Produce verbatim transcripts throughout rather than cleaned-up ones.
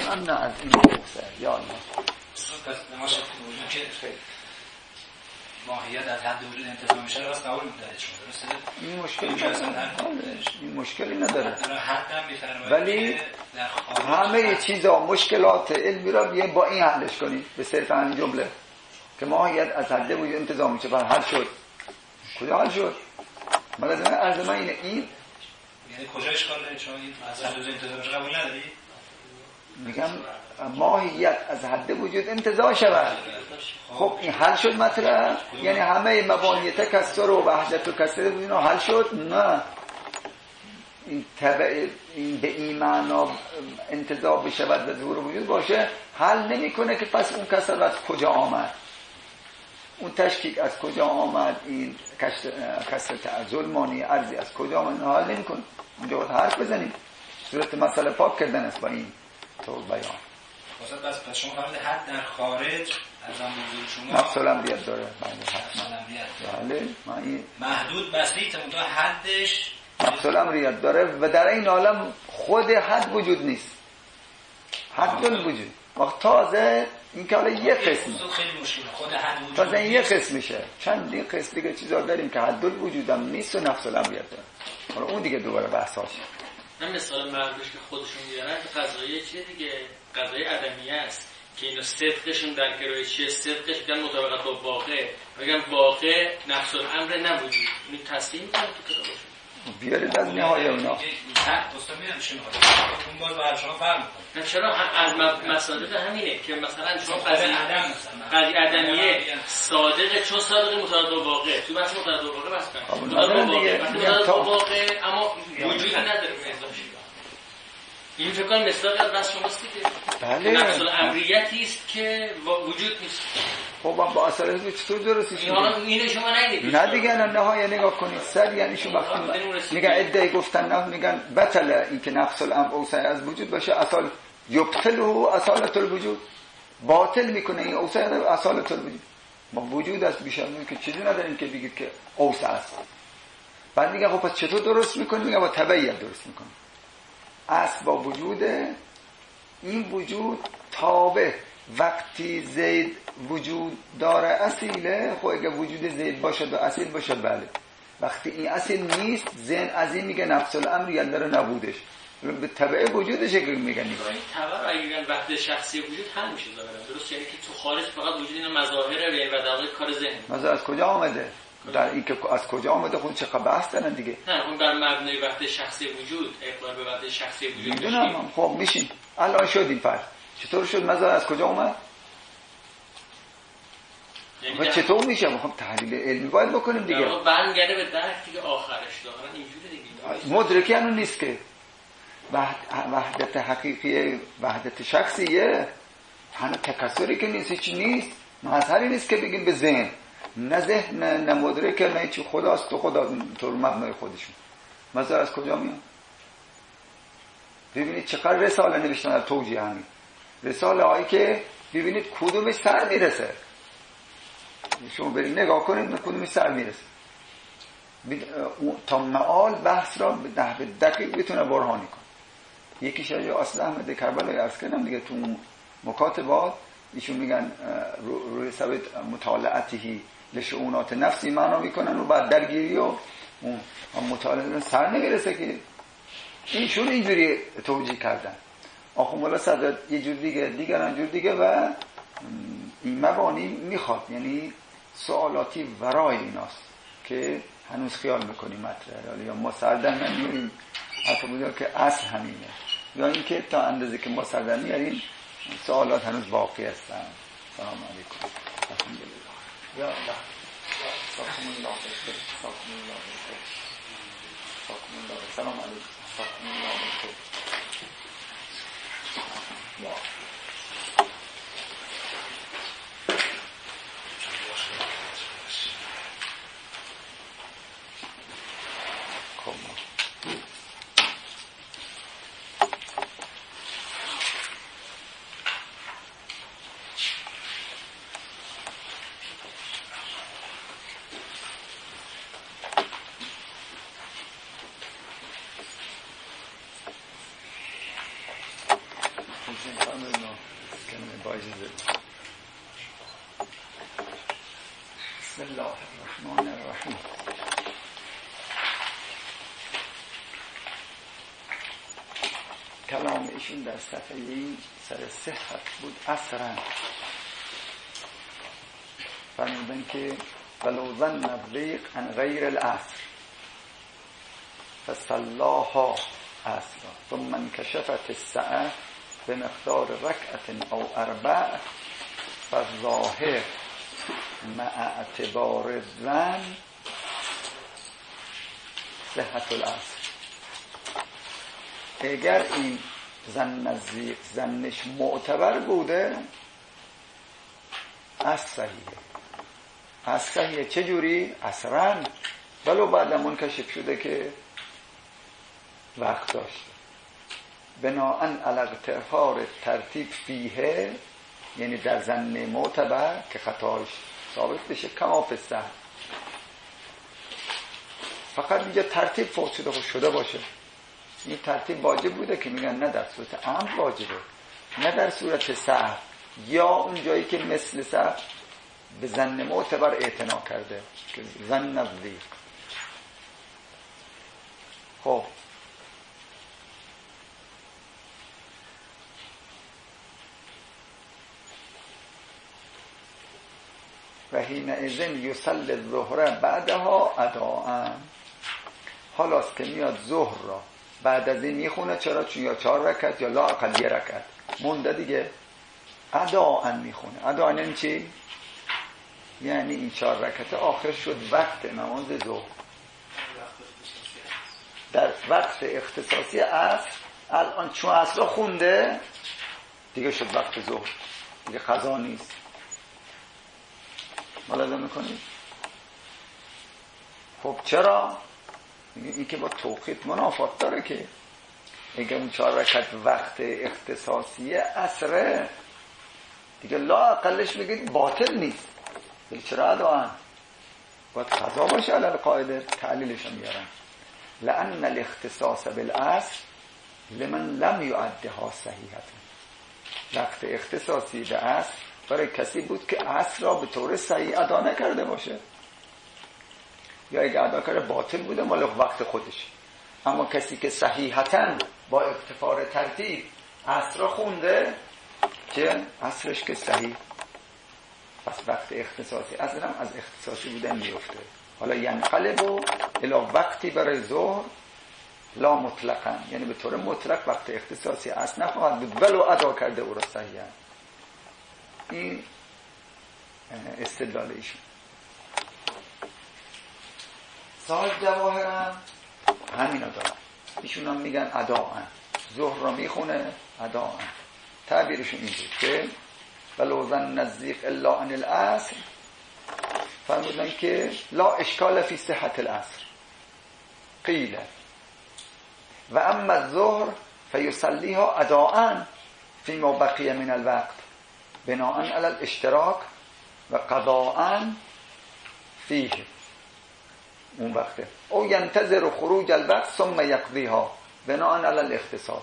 من نه از این بحثه یا الله پس نماشه وجود که ماهیت از حد وجود انتظام میشه رو بس قبول میداره چون درسته این مشکلی نداره این مشکلی نداره ولی همه چیزا مشکلات علمی را بیایم با این حلش کنیم به صرف همین جمله که ماهیت از حد وجود انتظام میشه بر حل شد کجا حل شد ملازمه عرض من اینه این یعنی کجا اشکال داره چون این از حد وجود انتظام میشه قبول نداری میگم ماهیت از حد وجود انتزاع شود خب این حل شد مطلب یعنی همه مبانی تکسر و وحدت و کسر اینا حل شد نه این تبع این به این معنا انتزاع بشود و ظهور وجود باشه حل نمیکنه که پس اون کسر از کجا آمد اون تشکیک از کجا آمد این کسر تعزل مانی ارضی از کجا آمد حل نمیکنه اونجا باید حرف بزنیم صورت مسئله پاک کردن است با این طور بیان واسه بس پس شما فرمودید حد در خارج از هم موضوع شما نفس الامریت داره بله بله محدود بسیط منتها حدش نفس الامریت داره و در این عالم خود حد وجود نیست حد وجود وقت تازه این که حالا یه قسم خیلی مشکله خود حد وجود تازه این یه قسمشه چندین قسم دیگه چیزا داریم که حد وجود هم نیست و نفس الامریت داره حالا اون دیگه دوباره بحثاشه من مثال معروفش که خودشون میارن که قضایی چیه دیگه قضایی عدمیه است که اینو صدقشون در گروه چیه صدقش میگن مطابقت با واقع میگن واقع نفس الامر نبودی اینو تصدیق میکنن تو کتابشون بیارید از نهایه اونا دوستا میرن شنو اون باز با شما فرق میکنه چرا از مسائل همینه که مثلا شما قضیه عدم قضیه عدمیه صادق چون صادق مطابقت با واقع تو بحث مطابقت با واقع بحث کنیم مطابقت با واقع اما وجودی نداره این فکر کنم مثال از بس شماست دیگه بله نفس الامریتی است که وجود نیست خب با اصلا چطور درستی شده اینو شما نگید نه دیگه نه نهایه نگاه کنید سر یعنی شما وقتی میگن ادعای گفتن نه میگن بطل این که نفس الامر اوصای از وجود باشه اصال یبطله اصالت الوجود باطل میکنه این اوصای اصالت الوجود ما وجود است بیشتر که چیزی نداریم که بگید که اوصا است بعد میگن خب پس چطور درست میکنی میگن با تبعیت درست میکنی اصل با وجود این وجود تابع وقتی زید وجود داره اصیله خب اگه وجود زید باشد و اصیل باشد بله وقتی این اصیل نیست ذهن از این میگه نفس الامر یعنی داره نبودش به تبع وجودش اگه میگن این تبع اگه میگن وقت شخصی وجود حل میشه درست یعنی که تو خارج فقط وجود اینا مظاهره و در واقع کار ذهن مظاهر از کجا آمده در این که از کجا آمده خود چه بحث دارن دیگه نه اون بر مبنای وقت شخصی وجود اقرار به وقت شخصی وجود میدونم خب میشین الان شدیم فرض چطور شد مظاهر از کجا اومد یعنی چطور میشه خب تحلیل علمی باید بکنیم دیگه برمیگرده به درک دیگه آخرش دارن اینجوری دیگه مدرکی انو نیست که وحدت حقیقی وحدت شخصیه هنو تکسری که نیست هیچ نیست مظهری نیست که بگیم به ذهن نه ذهن نه مدرک نه چی خداست تو خدا تو مبنای خودشون مظهر از کجا میاد ببینید چقدر رساله نوشتن در توجیه همین رساله هایی که ببینید کدومش سر میرسه شما برید نگاه کنید کدومش سر میرسه تا معال بحث را به نحو دقیق بتونه برهانی کن یکیش از اصل احمد کربلایی عرض کردم دیگه تو مکاتبات ایشون میگن روی ثبت مطالعاتی لشؤونات نفسی معنا میکنن و بعد درگیری و مطالعه سر نمیرسه که اینشون اینجوری توجیه کردن آخو مولا صدر یه جور دیگه دیگران جور دیگه و این مبانی میخواد یعنی سوالاتی ورای ایناست که هنوز خیال میکنیم مطرح یا ما سردن نمیاریم حتی بودیم که اصل همینه یا اینکه تا اندازه که ما سردن میاریم سوالات هنوز باقی هستن. سلام علیکم. الحمدلله. یا الله. سلام الله. سلام الله. سلام الله. سلام علیکم. سلام الله. یا میشه کار میدونم کنم با اجازه. بسم الله الرحمن الرحیم. کلام ایشون در صفحه سر صحت بود اصلا فرمودن که ولو ظن الضیق عن غیر الاصل فصلاها اصلا ثم انکشفت السعه بمقدار رکعت او اربع فالظاهر مع اعتبار الظن صحت الاصل. اگر این زن نزدیک زنش معتبر بوده از صحیحه از صحیحه چجوری؟ اصلا ولو بعد منکشف شده که وقت داشته بناءً علی اغتفار ترتیب فیه، یعنی در زن معتبر که خطاش ثابت بشه کما فی الصحیح. فقط اینجا ترتیب فوت شده شده باشه. این ترتیب واجب بوده که میگن نه در صورت عمد واجبه نه در صورت سهو، یا اون جایی که مثل سهو به ظن معتبر اعتنا کرده که ظن الضیق. خب و حینئذ یصلی الظهر بعدها اداء. حالاست که میاد ظهر را بعد از این میخونه. چرا؟ چون یا چهار رکعت یا لا اقل یه رکعت مونده دیگه، اداء میخونه. اداء یعنی چی؟ یعنی این چهار رکعت آخر شد وقت نماز ظهر. در وقت اختصاصی عصر الان چون عصر را خونده دیگه شد وقت ظهر، دیگه قضا نیست. ملاحظه میکنید؟ خب چرا؟ این که با توقیت منافات داره که اگه اون چهار رکعت وقت اختصاصی عصره دیگه لا اقلش میگید باطل نیست، دیگه چرا اداء؟ باید قضا باشه. علی القاعده تعلیلش هم میارن لأن الاختصاص بالعصر لمن لم يعدها صحیحه. وقت اختصاصی به عصر برای کسی بود که عصر را به طور صحیح ادا نکرده باشه، یا اگه ادا کرده باطل بوده مال وقت خودش. اما کسی که صحیحتاً با اقتفار ترتیب عصر را خونده که عصرش که صحیح، پس وقت اختصاصی عصر هم از اختصاصی بودن میفته. حالا ینقلب الی وقتی برای ظهر لا مطلقاً، یعنی به طور مطلق وقت اختصاصی عصر نخواهد بود ولو ادا کرده او را صحیحاً. این استدلال ایشون. صاحب جواهرم همینا دارن. ایشون هم میگن اداء، ظهر را میخونه اداء. تعبیرشون این بود که ولو ظن الضیق الا عن العصر، فرمودن که لا اشکال فی صحت العصر قیل و اما الظهر فیصلیها اداء فیما بقی من الوقت بناءً علی الاشتراک و قضاء فیه اون وقته او ینتظر خروج الوقت ثم یقضیها بناءً علی الاختصاص.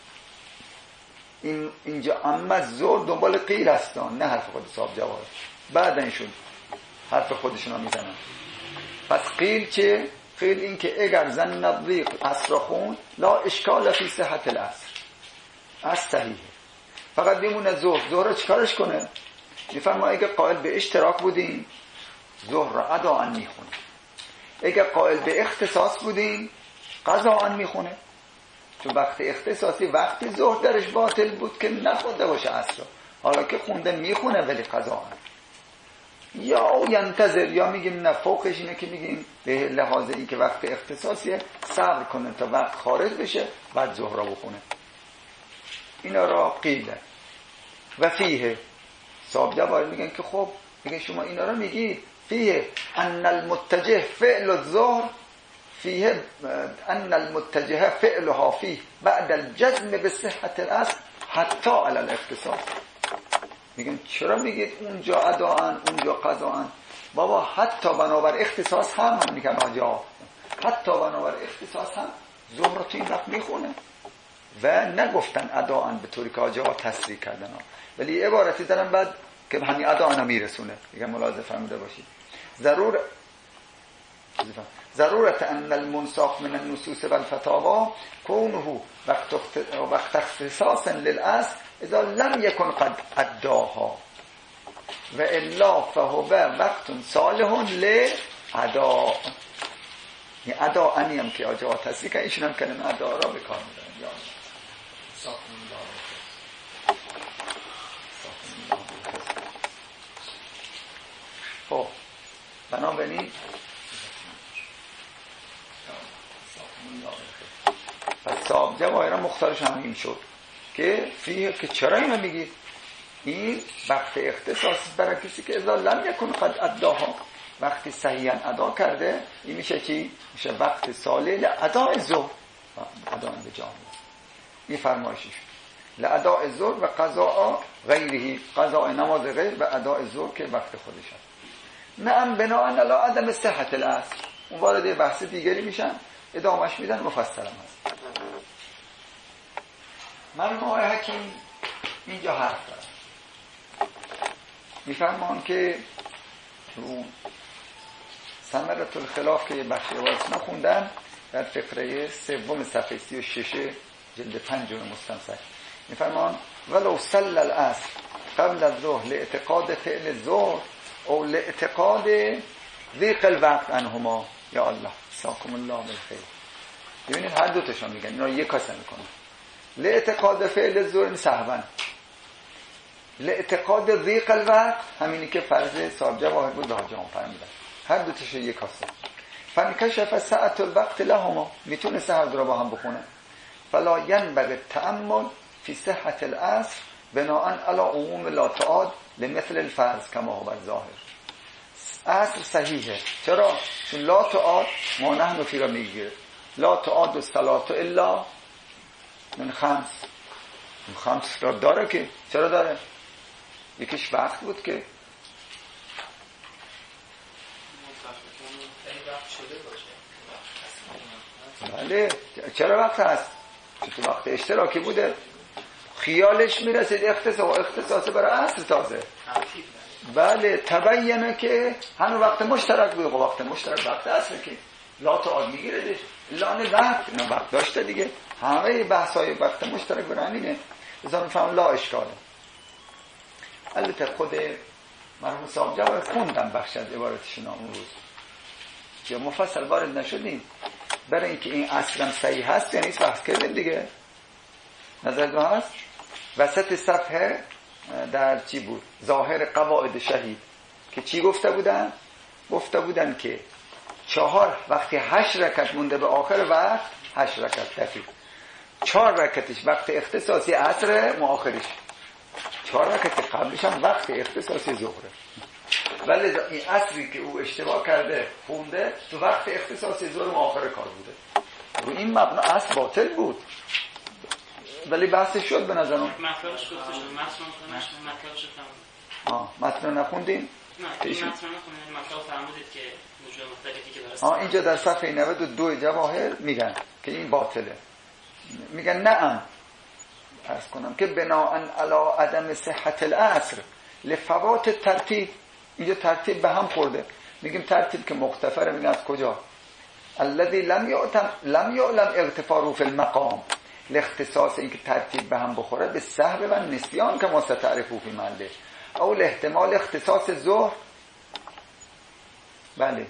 این اینجا اما الظهر دنبال قیل هستن، نه حرف خود صاحب جواهر. بعد اینشون حرف خودشون رو میزنن. پس قیل چه؟ قیل این که اگر ظن الضیق عصر خون لا اشکال فی صحت العصر، از صحیحه، فقط بیمونه ظهر. ظهر رو چکارش کنه؟ میفرما اگه قائل به اشتراک بودیم ظهر را اداء میخونه، اگه قائل به اختصاص بودیم قضاء میخونه. چون وقت اختصاصی وقتی ظهر درش باطل بود که نخونده باشه عصر، حالا که خونده میخونه ولی قضاء. یا ینتظر، یا میگیم نه فوقش اینه که میگیم به لحاظ این که وقت اختصاصیه صبر کنه تا وقت خارج بشه بعد ظهر را بخونه. اینا را قیله و فیه. صاحب جواهر میگن که خب میگن شما اینا را میگید فیه ان المتجه فعل الظهر فیه ان المتجه فعلها فیه بعد الجزم به صحت العصر حتی علی الاختصاص. میگن چرا میگید اونجا اداء اونجا قضاء؟ بابا حتی بنابر اختصاص هم میگن آجا حتی بنابر اختصاص هم ظهر رو تو این وقت میخونه و نگفتن اداءن به طوری که حاجی ها تصریح کردن ها. ولی عبارتی دارن بعد که همین اداءن میرسونه. دیگه ملاحظه فرموده باشید. ضرور ضرورت ان المنساخ من النصوص والفتاوى كونه وقت وقت اختصاص للاصل اذا لم يكن قد اداها و الا فهو وقت صالح لاداء. این اداء انی هم که آجا تصدیق کنه ایشون هم کلمه اداء را به کار میبرن. یا خب بنابراین پس صاحب جواهر مختارش هم این شد که فیه که چرا اینو میگید این وقت اختصاصی برای کسی که اذا لم یکن قد اداها وقتی صحیحاً ادا کرده این میشه چی؟ میشه وقت صالح لاداء ظهر ادا به جامعه. این فرمایشش لاداء ظهر و قضاء غیره قضاء نماز غیر و اداء ظهر که وقت خودش هست. نعم بناء علی عدم صحت الاصل اون وارد بحث دیگری میشن ادامهش میدن مفصل هم هست. مرحوم حکیم اینجا حرف دارن میفرمان که رو ثمرة الخلاف که یه بخشی روایت نخوندن در فقره سوم صفحه سی و شش جلد پنجم مستمسک میفرمان ولو صلى العصر قبل الظهر لاعتقاد فعل الظهر او لاعتقاد ضیق الوقت عنهما. یا الله ساکم الله بالخیر. ببینید هر دو تاشون میگن اینا یک کاسه میکنن. لاعتقاد فعل الظهر سهوا، لاعتقاد ضیق الوقت همینی که فرض صاحب جواهر بود حاجی هم فرمودن. هر دو تاشون یک کاسه. فانکشف ساعة الوقت لهما میتونه هر دو رو با هم بخونه. فلا ينبغي التأمل في صحة العصر بناء على عموم لا تعاد لمثل الفرض كما هو الظاهر. عصر صحیحه. چرا؟ چون لا تعاد ما نحن فی را میگیره. لا تعاد الصلاة الا من خمس. خمس را داره که چرا داره؟ یکیش وقت بود که بله چرا وقت هست؟ چون وقت اشتراکی بوده خیالش میرسید اختصاص اختصاص برای عصر تازه. بله تبینه که همون وقت مشترک بود. وقت مشترک وقت عصر که لا تعاد میگیردش لانه وقت نه وقت داشته دیگه. همه بحثای وقت مشترک برامینه بذار میفهم لا اشکاله. البته خود مرحوم صاحب جواب خوندم بخش از عبارتشون اون روز که مفصل وارد نشدیم برای اینکه این اصلا صحیح هست یعنی بحث کردیم دیگه. نظرتون هست وسط صفحه در چی بود؟ ظاهر قواعد شهید که چی گفته بودن؟ گفته بودن که چهار وقتی هشت رکعت مونده به آخر وقت هشت رکعت دقیق، چهار رکعتش وقت اختصاصی عصر مؤخرش، چهار رکعت قبلش هم وقت اختصاصی ظهره. ولی این عصری که او اشتباه کرده خونده تو وقت اختصاصی ظهر مؤخر کار بوده. رو این مبنا اصل باطل بود ولی بحثش شد به نظرم. مطلبش گفته شد. متن مطلبش فهمید. آه متن نخوندین؟ نه این متن نخوندین. مطلب فرمودید که موضوع مختلفی که درست. آه اینجا در صفحه نود و دو جواهر میگن که این باطله. میگن نعم عرض کنم که بناء علی عدم صحت العصر لفوات ترتیب. اینجا ترتیب به هم خورده. میگیم ترتیب که مختفره. میگن از کجا؟ الذي لم يعلم لم يعلم اغتفاره في المقام لاختصاص اینکه ترتیب به هم بخوره به سهو و نسیان که مستعرفو فی محله او احتمال اختصاص ظهر. بله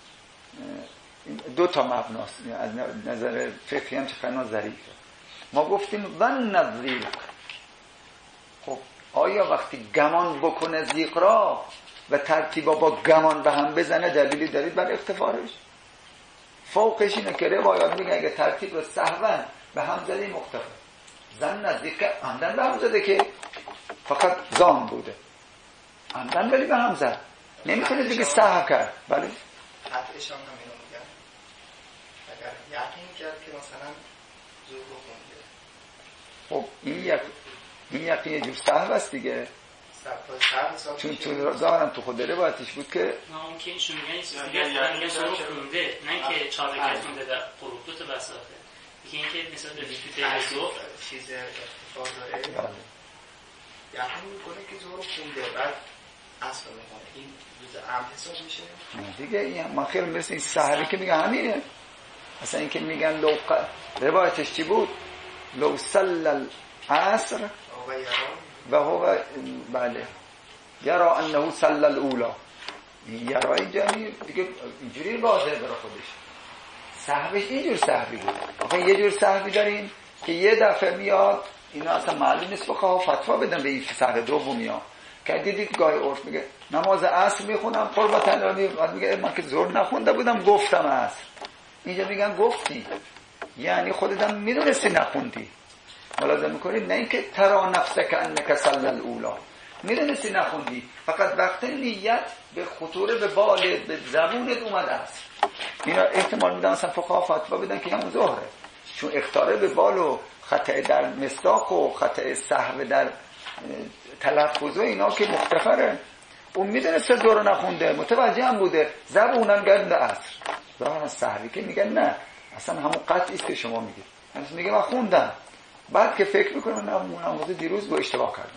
دو تا مبناست از نظر فقهی هم چقدر ظریفه. ما گفتیم ظن الضیق. خب آیا وقتی گمان بکنه ضیق را و ترتیبا با گمان به هم بزنه دلیلی دارید بر اختفارش؟ فوقش اینه که روایات میگن اگه ترتیب رو سهوا به هم زده مختفر. ظن الضیق عمدن به هم زده که فقط ظان بوده عمدن ولی به هم زد نمیتونه دیگه سهو کرد. بله قطعشان هم اینو میگن اگر یقین کرد که مثلا ظهر رو خونده خب این یک این یقین یه جور سهو است دیگه. چون چون ظاهرم تو خود روایتش بود که نه اون که ایشون میگن این چیز دیگه است. میگن ظهر خونده نه که چهار رکعت خونده در غروب دو تا بساطه. یکی اینکه مثلا رفیق ظهر چیز ارتفاع داره یعنی میکنه که ظهر خونده بعد اصل میکنه این روز عام حساب میشه دیگه. این من خیلی مثل این سحری که میگه همینه اصلا این که میگن لو ق... روایتش چی بود؟ لو صلی العصر و هو بله یرا انه صلی الاولا. یرا اینجا دیگه اینجوری واضحه برای خودش. صحبش اینجور صحبی بود. آخه یه جور صحبی داریم که یه دفعه میاد اینا اصلا معلوم نیست بخواه فتوا بدن به این صحبه دومی ها که دیدید گاهی عرف میگه نماز عصر میخونم قربت الهی، بعد میگه من که ظهر نخونده بودم گفتم عصر. اینجا میگن گفتی یعنی خودت هم میدونستی نخوندی. ملاحظه میکنید نه اینکه ترا نفسک انک صلی الاولا، میدونستی نخوندی، فقط وقت نیت به خطوره به بال به زبونت اومده است. اینا احتمال میدن اصلا فقها فتوا بدن که همون ظهره، چون اختاره به بال و خطأ در مصداق و خطأ سهو در تلفظ و اینا که مختفره. اون میدونسته ظهر نخونده، متوجه هم بوده، زبونم گرد عصر. ظاهرا سهوی که میگن نه اصلا همون قطعی است که شما میگید. من میگم من خوندم، بعد که فکر میکنم نه اون نماز دیروز با اشتباه کردم،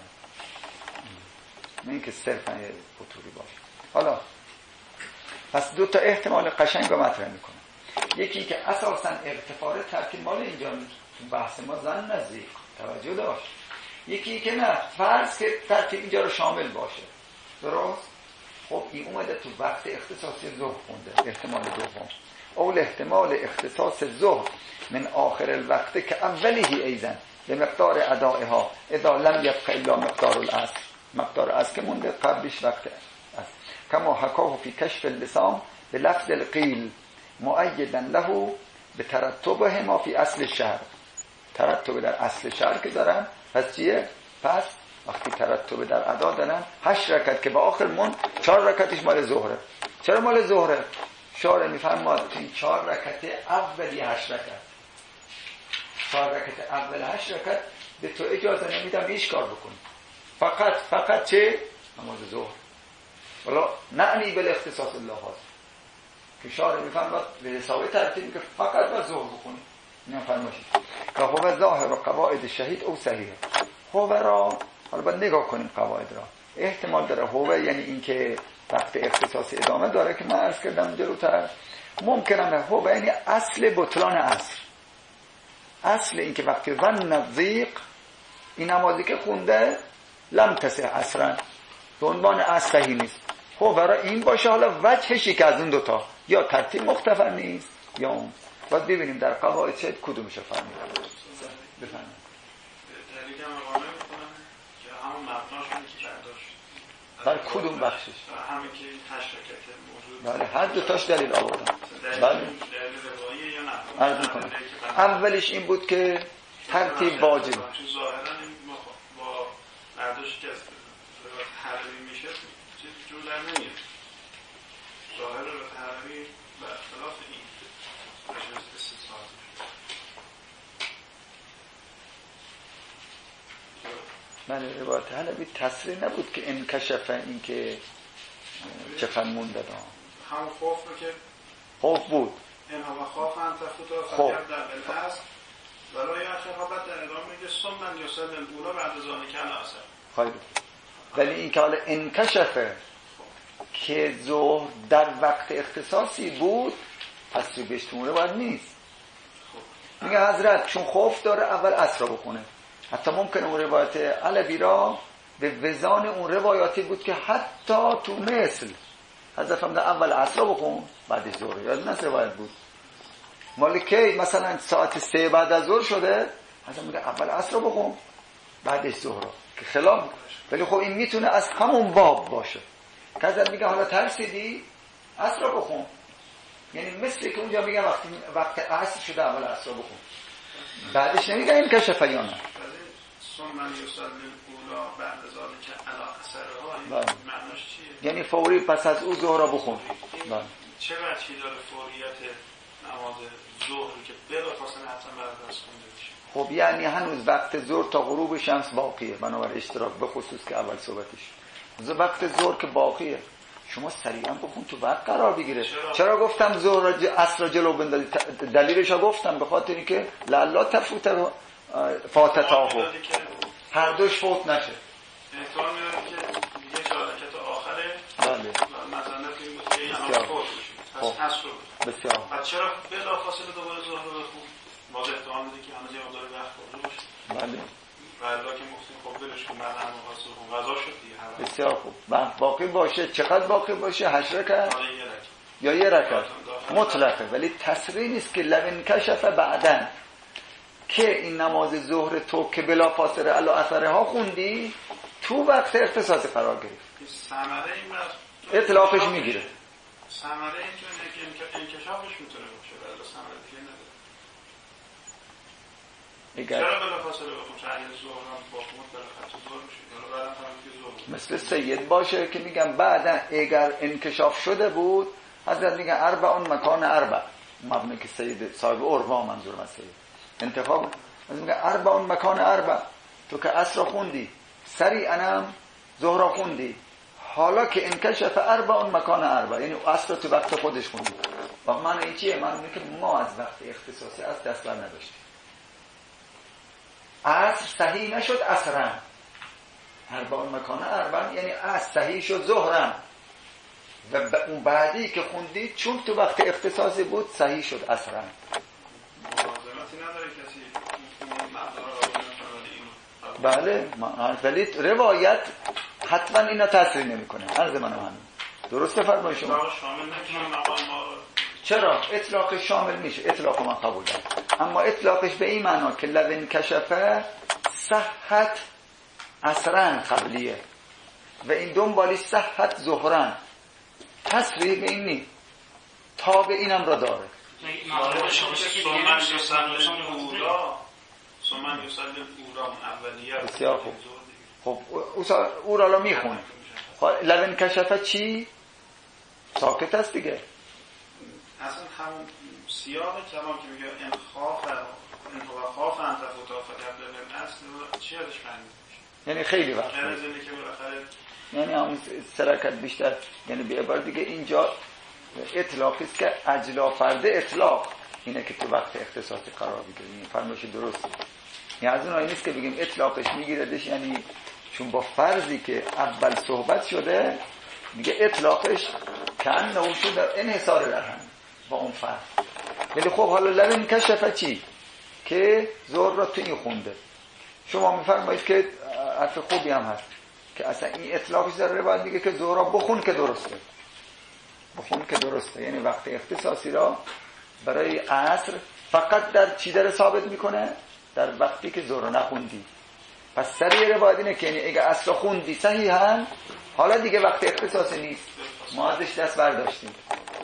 نه اینکه صرفا فطوری باشه. حالا پس دو تا احتمال قشنگ رو مطرح میکنم. یکی که اساسا ارتفاع ترکیب مال اینجا بحث ما زن نزدیک توجه داشت، یکی که نه فرض که ترکیب اینجا رو شامل باشه. درست؟ خب این اومده تو وقت اختصاصی ظهر خونده، احتمال دوم. اول احتمال اختصاص ظهر من آخر الوقت که اولیه ایزن به مقدار ادائها اذا لم یبق الا مقدار العصر. مقدار العصر که مونده قبلش وقت است. کما حکاه فی کشف اللسان به لفظ القیل مؤیدا له به ترتبه ما فی اصل الشهر. ترتب در اصل شهر که دارن پس چیه؟ پس وقتی ترتب در ادا دارن هشت رکعت که با آخر من چهار رکعتش مال ظهره. چرا مال ظهره؟ شارع میفرماد این چهار رکعت اولی هشت رکعت، چهار رکعت اول هشت رکعت به تو اجازه نمیدم هیچ کار بکنی، فقط فقط چه؟ نماز ظهر. ولی نعنی بالاختصاص الله هست که شارع میفرماد به حساب ترتیبی که فقط با ظهر بکنی. اینا فرمایشید که هو ظاهر و قواعد شهید او صحیح. هو را حالا باید نگاه کنیم قواعد را. احتمال داره هو یعنی این که وقت اختصاص ادامه داره که من عرض کردم جلوتر. ممکنه هو یعنی اصل بطلان عصر، اصل این که وقتی ظن الضیق این نمازی که خونده لم تصح عصرا به عنوان اصل صحیح نیست. هو را این باشه. حالا وجهشی که از اون دوتا یا ترتیب مختفر نیست یا اون. باید ببینیم در قواعد شاید کدومش فرمید. بفرمایید. دلیل هم مقامه میکنم که همون مبناشون که برداشت بر کدوم بخشش؟ همین که هشت رکعت موجود. بله هر دو تاش دلیل آوردن. بله. دلیل روایی یا نه؟ عرض میکنم. اولیش این بود که ترتیب واجب. چون ظاهرا این با برداشت که از حرمی میشه جور در نمیاد. ظاهر رو حرمی برخلاف این مجلس استثناء. من روایت حلبی تصریح نبود که انکشف این که چقدر مونده دا همون خوف رو که خوف بود این همه خوف هم تفوت خوف در بل هست ولای آخر بعد در ادامه میگه سمن یا سلم اولا بعد از آنه کن اصلا خواهی ولی این که حالا انکشفه که ظهر در وقت اختصاصی بود پس تو بشتمونه باید نیست. میگه حضرت چون خوف داره اول عصر بخونه. حتی ممکنه اون روایت علوی را به وزان اون روایاتی بود که حتی تو مثل حضرت فرمود اول عصر بخون بعد ظهر. یاد نه روایت بود مالکی مثلا ساعت سه بعد از ظهر شده حضرت میگه اول عصر بخون بعدش ظهر، که خلاف. ولی خب این میتونه از همون باب باشه که حضرت میگه حالا ترسیدی عصر بخون، یعنی مثل که اونجا میگه وقتی وقت عصر شده اول عصر بخون، بعدش نمیگه این کشف یا نه. سمن یصلی الاولا بعد از آن که علی اثرها معناش چیه؟ یعنی فوری پس از او ظهر بخون. بله. چه وجهی داره فوریت نماز ظهر که بلافاصله حتما بعد از خونده بشه؟ خب یعنی هنوز وقت ظهر تا غروب شمس باقیه، بنابر اشتراک به خصوص که اول صحبتش وقت ظهر که باقیه. شما سریعا بخون تو وقت قرار بگیره. چرا, چرا گفتم ظهر عصر را جلو بندازی؟ دلیلش رو گفتم به خاطر اینکه لالا تفوت فاتتاهو هر دوش فوت نشه. احتمال میاد که یه حرکت آخره بله مثلا این بود که این هم فوت بشه پس هست شد بسیار. پس چرا بلافاصله دوباره ظهر رو بخون؟ باز احتمال میده که هنوز یه مقدار وقت خورده باشه. بله غذا که گفتیم خب ولش کن بعد هم واسه خون غذا شد دیگه. بسیار خوب. باقی باشه چقدر باقی باشه؟ هشت رکعت یا یه رکعت مطلقه، ولی تصریح نیست که لون کشف بعدن که این نماز ظهر تو که بلا فاصله الا اثره ها خوندی تو وقت اختصاصی قرار گرفت. ثمره این اطلاقش میگیره. ثمره این که انکشافش میتونه باشه ولی ثمره دیگه نداره. چرا بلا فاصله بخون؟ چون اگه ظهر هم با خود بلا خط ظهر میشه یا بعد هم که ظهر مثل سید باشه که میگم بعدا اگر انکشاف شده بود حضرت میگن اربع اون مکان اربع، مبنی که سید صاحب اربع منظور من سید انتخاب از میگه اربع اون مکان اربع. تو که عصر خوندی سریعا هم ظهر خوندی، حالا که انکشف اربع اون مکان اربع یعنی عصر تو وقت خودش خوندی. و من این چیه؟ من میگه که ما از وقت اختصاصی از دست بر نداشتیم. عصر صحیح نشد عصرا، اربع اون مکان اربع یعنی عصر صحیح شد ظهرا، و اون بعدی که خوندی چون تو وقت اختصاصی بود صحیح شد عصرا. بله ولی روایت حتما اینا تصریح نمیکنه. عرض منم همین درسته فرمایید شما. چرا اطلاق شامل میشه؟ اطلاق من قبول دارم، اما اطلاقش به این معنا که لون کشفه صحت عصرن قبلیه و این دنبالی صحت ظهرن، تصریح به این نی تا به اینم را داره. بسیار خوب. خب او را میخونه. لون کشفه چی؟ ساکت است دیگه. اصلا همون سیاق کلام که میگه ان خاف ان هو خاف انت فوتا فقبل الاصل چی ازش معنی میشه؟ یعنی خیلی وقت یعنی زنی که بالاخره یعنی همون سرکت بیشتر، یعنی به عبارت دیگه اینجا اطلاقی است که اجلا فرد اطلاق اینه که تو وقت اختصاصی قرار بگیره. این فرمایش درسته. یعنی از اون نیست که بگیم اطلاقش میگیردش، یعنی چون با فرضی که اول صحبت شده میگه اطلاقش کن نوشو در انحصار در هم با اون فرض. ولی خب حالا لون کشفه چی؟ که ظهر را تو این خونده. شما میفرمایید که حرف خوبی هم هست که اصلا این اطلاقش در روایت میگه که ظهر را بخون که درسته، بخون که درسته، یعنی وقت اختصاصی را برای عصر فقط در چی در ثابت میکنه؟ در وقتی که ظهر نخوندی. پس سریع روایت اینه که یعنی اگه عصر خوندی صحیحاً حالا دیگه وقت اختصاصی نیست، ما ازش دست برداشتیم.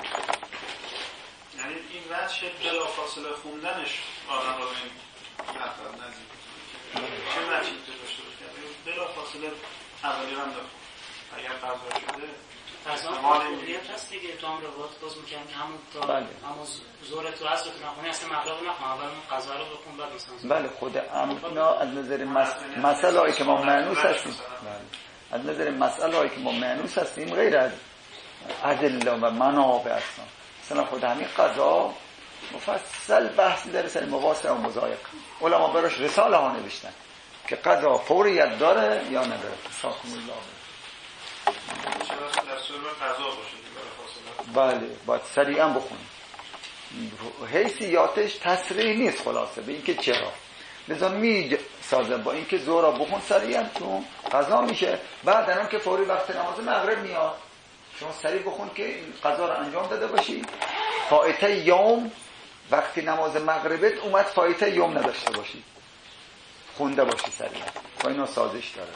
یعنی این وجه بلافاصله خوندنش آدم رو این مطلب نزدیک چه وجهی داشته باشه؟ بلافاصله اولی هم نخون اگر قضا شده اصلا قضاییت هست دیگه. تو هم روایت باز میکنم همون تا همون زور تو عصر تو نخونی اصلا مغرب نخون، اول اون قضا رو بخون بعد مثلا. بله خود امنا از نظر مسئله هایی که ما معنوس هستیم، از نظر مسئله هایی که ما معنوس هستیم غیر از ادله و منابع هستن. مثلا خود همین قضا مفصل بحثی داره سر مواسع و مضایق. علما براش رساله ها نوشتن که قضا فوریت داره یا نداره. ساکم الله بله باید سریعا بخونیم. حیثیاتش تصریح نیست خلاصه به اینکه چرا لذا می سازه با اینکه زورا بخون سریعا چون قضا میشه. بعد هم که فوری وقت نماز مغرب میاد شما سریع بخون که این قضا رو انجام داده باشی. فائته یوم وقتی نماز مغربت اومد فائته یوم نداشته باشی، خونده باشی سریعا. با اینا سازش داره.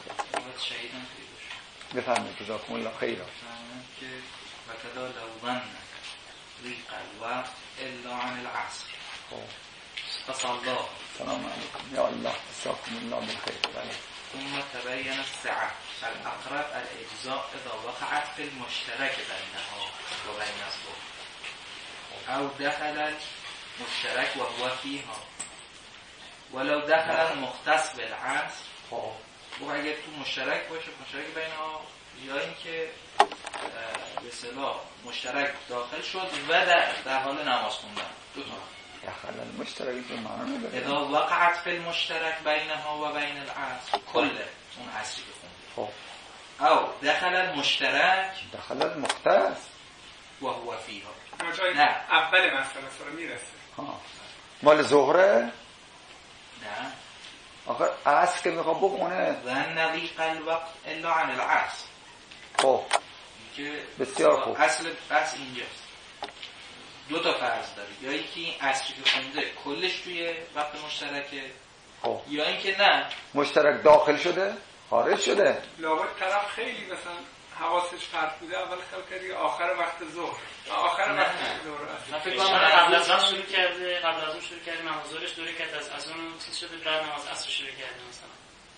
بفهمید جزاکم الله خیرا که وکدا لوبن ریق الوقت الا عن العصر. پس الله سلام علیکم یا الله جزاکم الله بالخیر. ثم تبين السعة الأقرب الإجزاء إذا وقعت في المشترك بينها وبين الظهر أو دخل المشترك وهو فيها ولو دخل المختص بالعصر و اگر تو مشترک باشه مشترک بین ها، یا اینکه به اصطلاح مشترک داخل شد و در, در حال نماز خوندن. دو تا داخل المشترک به معنا نداره. اذا وقعت فی المشترک بینها و بین العصر، کل اون عصری که خونده. خب او دخل المشترک دخل المختص و هو فیها. نه اول مسئله سر میرسه. ها مال ظهره؟ نه آخر عصر که میخواد بخونه و نضیق الوقت الا عن العصر. خب بسیار خوب. اصل بحث اینجاست. دو تا فرض داره، یا اینکه این عصری که خونده کلش توی وقت مشترکه، خب یا اینکه نه مشترک داخل شده خارج شده. لابد طرف خیلی مثلا حواسش پرت بوده، اول خیال کردی آخر وقت ظهر، آخر وقت ظهر. من فکر کنم قبل از وقت شروع کرده، قبل از اون شروع کرده نماز ظهرش دوره کرد، از از اون چیز شده بعد نماز عصر شروع کرده مثلا.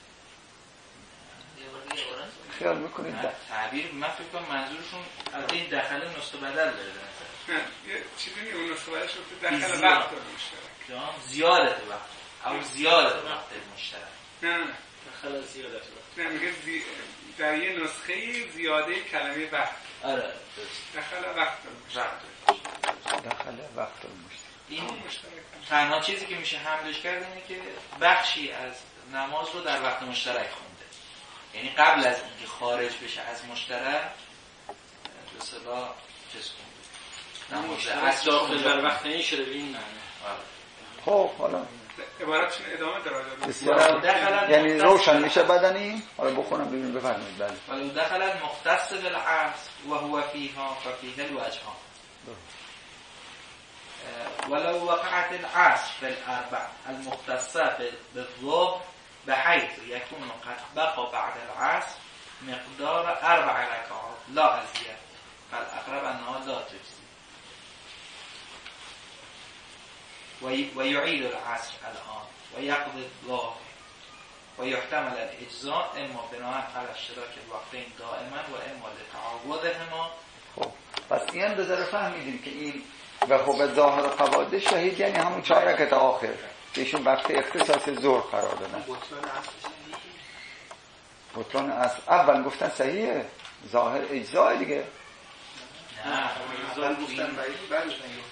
خیال میکنید تعبیر من فکر کنم منظورشون از این دخل نسخه بدل داره. نه یه چیزی اون نسخه بدلش گفته دخل وقت مشترک. جان زیادت وقت او زیادت وقت مشترک. نه نه دخل زیادت وقت. نه میگه زی... در یه نسخه زیاده کلمه وقت. آره دخل وقت مشترک. دخل وقت مشترک. این تنها چیزی که میشه حملش کرد اینه که بخشی از نماز رو در وقت مشترک خونده، یعنی قبل از اینکه خارج بشه از مشترک به صدا چیز خونده، نماز از داخل در وقت این شده به این معنی. خب حالا عبارتشون ادامه داره. بسیار یعنی روشن میشه بدنی. حالا بخونم ببینیم بفرمایید. بله ولو دخل المختص بالعصر و هو فيها ففيه الوجهان ولو وقعت العصر في الاربع المختصة بالظهر بحيث يكون قد بقى بعد العصر مقدار اربع ركعات لا ازيد فالاقرب انها لا تجزي ويعيد العصر الآن ويقضي الظهر ويحتمل الإجزاء اما بناء على اشتراك الوقتين دائما و اما لتعاوضهما. خب پس این به ذره فهمیدیم که این و خب ظاهر قواعد شهید یعنی همون چهار رکعت آخر که ایشون وقت اختصاص ظهر قرار دادن. بطلان اصل اول گفتن صحیحه، ظاهر اجزاء دیگه. نه اول گفتن بعید بعدش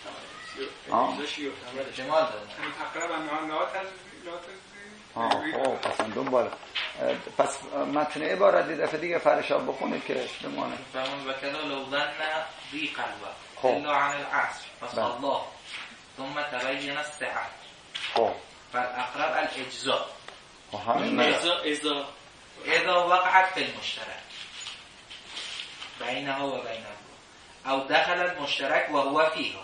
نگفتن جمال دادن تقریبا نه لا تجزی. آه خب پس دنبال پس متن عبارت یه دفعه دیگه فرشاب بخونید که بمانه. فمن وکلا لو ظن ضیق الوقت خب الا عن العصر فصلى ثم تبين الساعة خب فالاقرب الاجزاء. خب همین اذا اذا اذا وقعت في المشترك بينها و بين او دخل المشترك و هو فيها.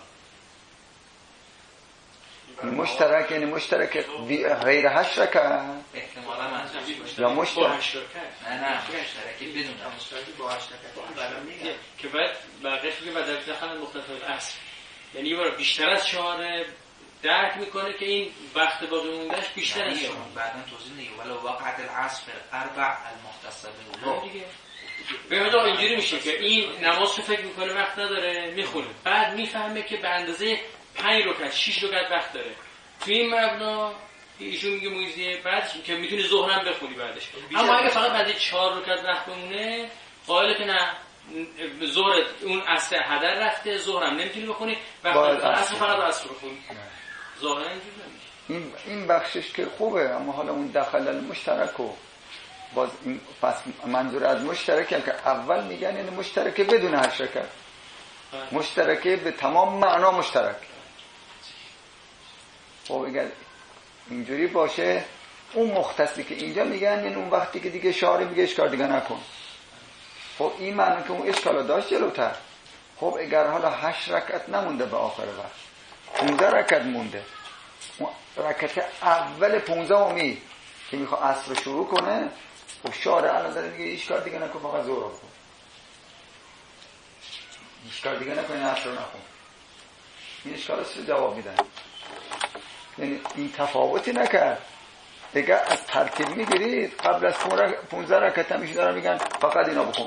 مشترک یعنی مشترک غیر هشت رکعت احتمالا منظورش باشه یا مشترک نه نه مشترکی بدون مشترکی با هشت رکعت بعدم میگه که بعد بقیه میگه بعد از دخل مختصر الاصل، یعنی یه بار بیشتر از چهار درک میکنه که این وقت باقی موندهش بیشتر از چهار. بعدا توضیح میگه ولو وقعت العصر اربع المختصر بالظهر دیگه. ببینید اینجوری میشه که این نماز رو فکر میکنه وقت نداره میخونه، بعد میفهمه که به اندازه پنج رکعت شش رکعت وقت داره. توی این مبنا ایشون میگه موزیه بعد که میتونی ظهرم بخونی بعدش. اما اگه فقط بعد چهار رکعت وقت بمونه قائله که نه ظهر اون اصل هدر رفته، ظهرم نمیتونی بخونی، وقت اصل فقط اصل بخونی. ظاهرا اینجوری نمیشه. این این بخشش که خوبه، اما حالا اون دخل المشترک و باز این پس منظور از مشترک هم که اول میگن این مشترکه بدون هر شرکت، مشترکه به تمام معنا مشترک. خب اگر اینجوری باشه اون مختصی که اینجا میگن این اون وقتی که دیگه شعاری میگه اشکال دیگه نکن. خب این معنی که اون اشکال داشت جلوتر. خب اگر حالا هشت رکعت نمونده به آخر وقت، پونزده رکعت مونده، اون رکعت اول پونزده امی که میخواد عصر رو شروع کنه، خب شعار الان داره میگه اشکال دیگه نکن، فقط ظهر کن، اشکال دیگه نکن، عصر رو نکن. این اشکال رو جواب میدن. یعنی این تفاوتی نکرد. دیگه از ترتیب میگیرید قبل از پونزده رکعت همیشه دارن میگن فقط اینا بخون.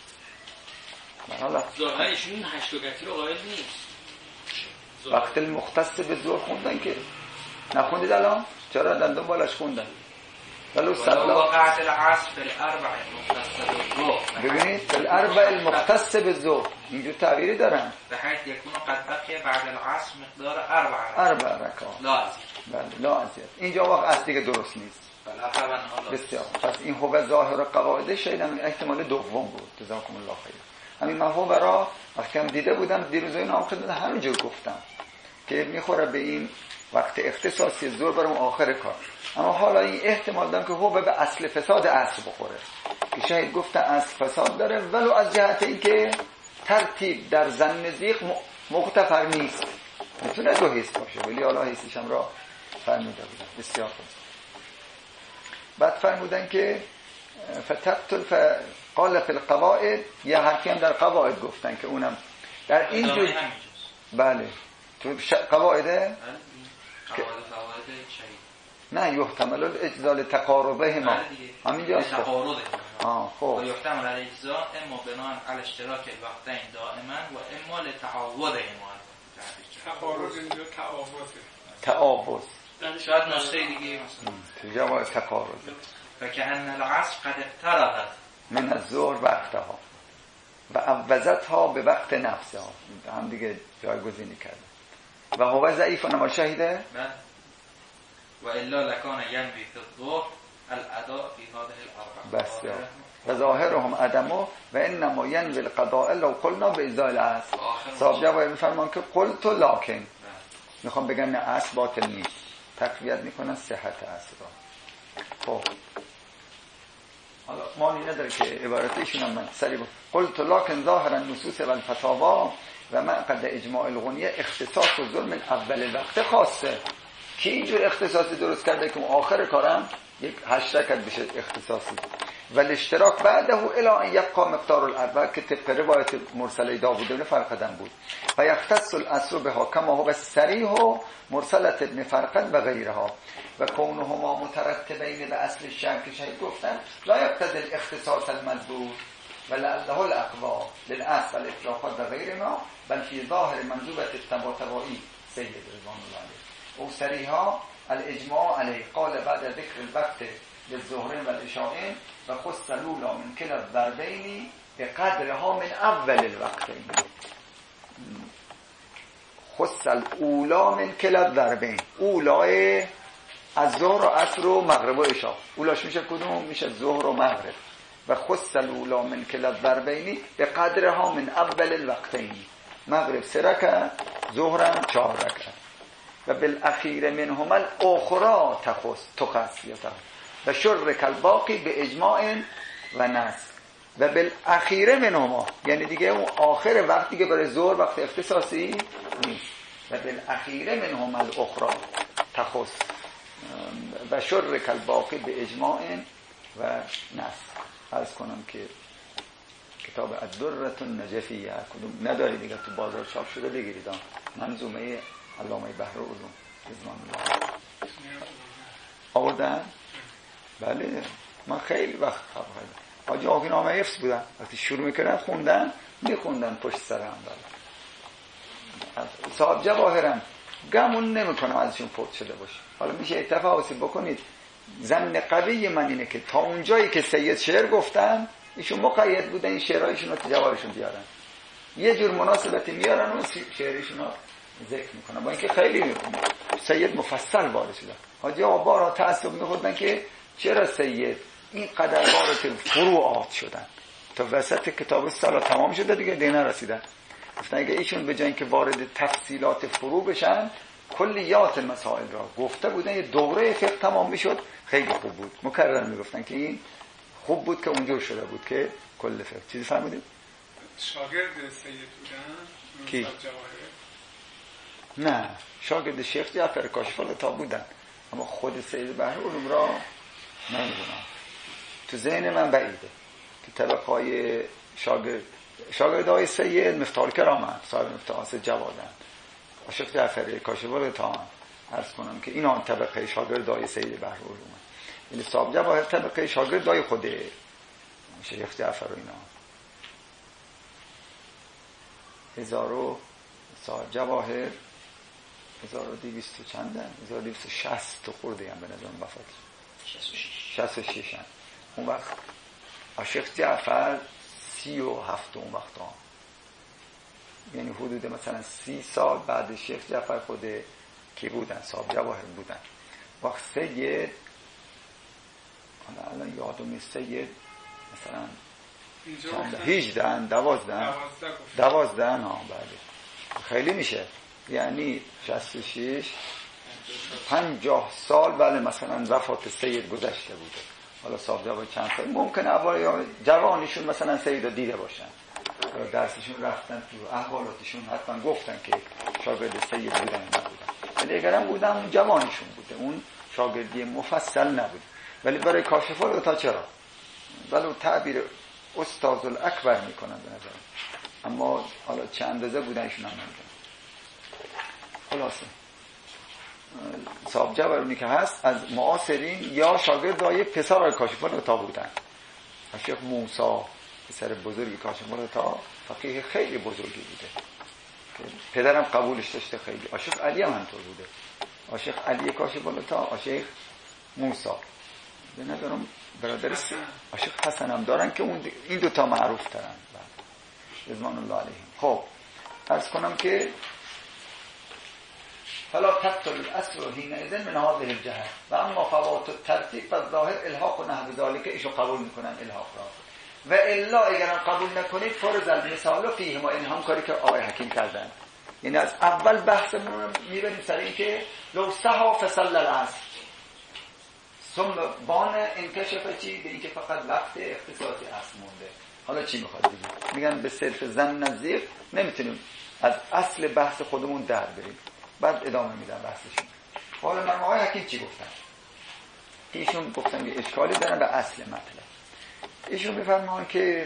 حالا ظاهرا ایشون هشت رکعتی رو قائل نیست. وقت المختص به ظهر خوندن که نخوندید الان؟ چرا دندون بالاش خوندن؟ ولو سبلا وقعت العصر في الاربع المختص بالظهر. ببینید فی الاربع المختص بالظهر اینجور تعبیری دارن بحيث يكون قد بقي بعد العصر مقدار اربع اربع رکعات. لا ازید. بله لا ازید. اینجا واقع اصل دیگه درست نیست. بسیار. پس این هو ظاهر قواعد شاید هم احتمال دوم بود. جزاکم الله خیر. همین من هو را وقتی هم دیده بودم دیروز این هم خدمت همینجور گفتم که میخوره به این وقت اختصاصی ظهر برام آخر کار. اما حالا این احتمال دارم که هو به اصل فساد عصر بخوره که شاید گفتن اصل فساد داره ولو از جهت اینکه ترتیب در ظن ضیق مغتفر نیست، میتونه دو حیث باشه ولی حالا حیثش هم را فرموده بودن. بسیار خوب. بعد فرمودن که فتبتل ف... قال فی القواعد یه حرفی هم در قواعد گفتن که اونم در این جور بله تو ش... قواعده قواعد قواعد شهید نه یحتمل الاجزال تقاربه ما همینجا تقاربه آه خب یحتمل الاجزاء اما بناء على اشتراک الوقتین دائما و اما لتعاوض ما تقارب اینجا تعاوض تعاوض شاید نسخه دیگه مثلا تو جواز تقارب و كأن العصر قد اقتربت من الظهر وقتها و عوضتها به وقت نفسها هم دیگه جایگزینی کرده و هو ضعیف و نما شهیده و الا لکان ینوی فی الظهر الاداء فی هذه الاربع بس و ظاهرهم عدمه و انما ینوی القضاء لو قلنا به ازای العصر. صاحب جواب میفرمان که قلت لکن میخوام بگم نه عصر باطل نیست، تقویت میکنن صحت عصر را. خب حالا مانی نداره که عبارتشون هم من سریع بود. قلت لکن ظاهر النصوص و الفتاوا و معقد اجماع الغنیه اختصاص و ظلم اول وقت خاصه که اینجور اختصاصی درست کرده که آخر کارم یک هشت رکعت بشه اختصاصی و الاشتراک بعده الی ان یبقى مقدار الاربع که طبق روایت مرسله داوود بن فرقدن بود و یختص العصر بها کما هو صریح و مرسلت ابن فرقد و غیرها و کونهما مترتبین به اصل الشرع که شاید گفتن لا یقتضی الاختصاص المذکور و لعله الاقوا للاصل والاطلاقات و غیرها بل فی ظاهر منظومه التباتبایی سید رضوان الله علیه او صریحا الاجماع علیه قال بعد ذکر الوقت للظهرین و العشاءین و خص الاولی من کلا الضربین به قدرها من اول الوقتین. خص الاولی من کلا الضربین، اولای از ظهر و عصر و مغرب و عشاء، اولاش میشه کدوم؟ میشه ظهر و مغرب. و خص الاولی من کلا الضربین به قدرها من اول الوقتین، مغرب سه رکعت، ظهرم چهار رکعت. و بالاخیر منهما الاخرى تخص تخص و شرک الباقی به اجماع و نص و بالاخیر منهما یعنی دیگه اون آخر وقتی که برای ظهر وقت اختصاصی نیست و بالاخیر منهما الاخرى تخص و شرک الباقی به اجماع و نص. عرض کنم که کتاب الدرة النجفیه کدوم نداری دیگه تو بازار چاپ شده بگیرید، منظومه علامه بحرالعلوم رضوان الله آوردن. بله من خیلی وقت خوابیدم حاجی آقای نامه حفظ بودن وقتی شروع میکردن خوندن میخوندن پشت سر هم. بله صاحب جواهرم گمون نمیکنم ازشون فوت شده باشه. حالا میشه اتفاقی بکنید ظن قوی من اینه که تا اونجایی که سید شعر گفتن ایشون مقید بودن این شعرهایشون رو تو جواهرشون بیارن، یه جور مناسبتی میارن و شعرشون رو ذکر میکنن با اینکه خیلی سید مفصل وارد شدن. حاجی آقا بارها تعصب میخوردن که چرا سید این قدر وارد فروعات شدن تا وسط کتاب الصلاة تمام شده دیگه دیگه نرسیدن. گفتن اگه ایشون به جای اینکه وارد تفصیلات فروع بشن کلیات مسائل را گفته بودن یه دوره فقه تمام میشد خیلی خوب بود. مکرر میگفتن که این خوب بود که اونجور شده بود که کل فقه. چیزی فهمیدید؟ شاگرد سید بودن کی؟ نه شاگرد شیخ جعفر کاشفی تا بودن اما خود سید بحرالعلوم را نمیدونم. تو ذهن من بعیده که طبقای شاگرد شاگردای سید مفتاح کرامت صاحب مفتاح جوادن و شیخ جعفر کاشفی تا عرض کنم که اینا طبقه شاگردای سید بحرالعلوم، یعنی صاحب جواهر طبقه شاگردای خود شیخ جعفر و اینا. هزارو صاحب جواهر هزار و دویست چندن هزار و دویست و شصت خورده هم به نظام وفات شصت و شش هم. اون وقت شیخ جعفر سی و هفت اون وقت هم. یعنی حدود مثلا سی سال بعد شیخ جعفر خود کی بودن؟ صاحب جواهر بودن. وقت سید الان یادم نیست سید مثلا چند هیجدن دوازدن دوازدن ها بله خیلی میشه، یعنی شصت و شش پنجاه سال بله مثلا وفات سید گذشته بوده. حالا صاحب جواهر چند سال ممکنه اول جوانیشون مثلا سید رو دیده باشن، درسشون رفتن تو احوالاتشون حتما گفتن که شاگرد سید بودن نبودن، ولی اگرم بودن اون جوانشون بوده، اون شاگردی مفصل نبود. ولی برای کاشف الغطا چرا؟ ولو تعبیر استاذ الاکبر میکنن به نظرم، اما حالا چه اندازه بودن ایشون هم نمیدونم. خلاصه صاحب جوهرونی که هست از معاصرین یا شاگردای پسر کاشف الغطا بودن. شیخ موسی پسر بزرگی کاشف الغطا فقیه خیلی بزرگی بوده، پدرم قبولش داشته خیلی. شیخ علی هم همطور بوده، شیخ علی کاشف الغطا، شیخ موسی به نظرم برادر شیخ حسن هم دارن که اون این دوتا معروف ترن رضوان الله علیهم. خب عرض کنم که فلا تقتل الاصل حینئذ من هذه الجهه و اما فوات الترتیب فالظاهر الحاق و نحو ذلك، ایشو قبول میکنن الحاق را و الا اگرم قبول نکنید فرض المثال فیه ما این هم کاری که آقای حکیم کردن. یعنی از اول بحثمون میبریم سر این که لو سها فصل العصر ثم بان انکشف چی به این که فقط وقت اختصاصی اصل مونده. حالا چی میخواد بگید؟ میگن به صرف زن نزدیق نمیتونیم از اصل بحث خودمون در بریم، بعد ادامه میدن بحثشون. حالا من آقای حکیم چی گفتن؟ ایشون گفتن که اشکالی دارن به اصل مطلب. ایشون میفرمان که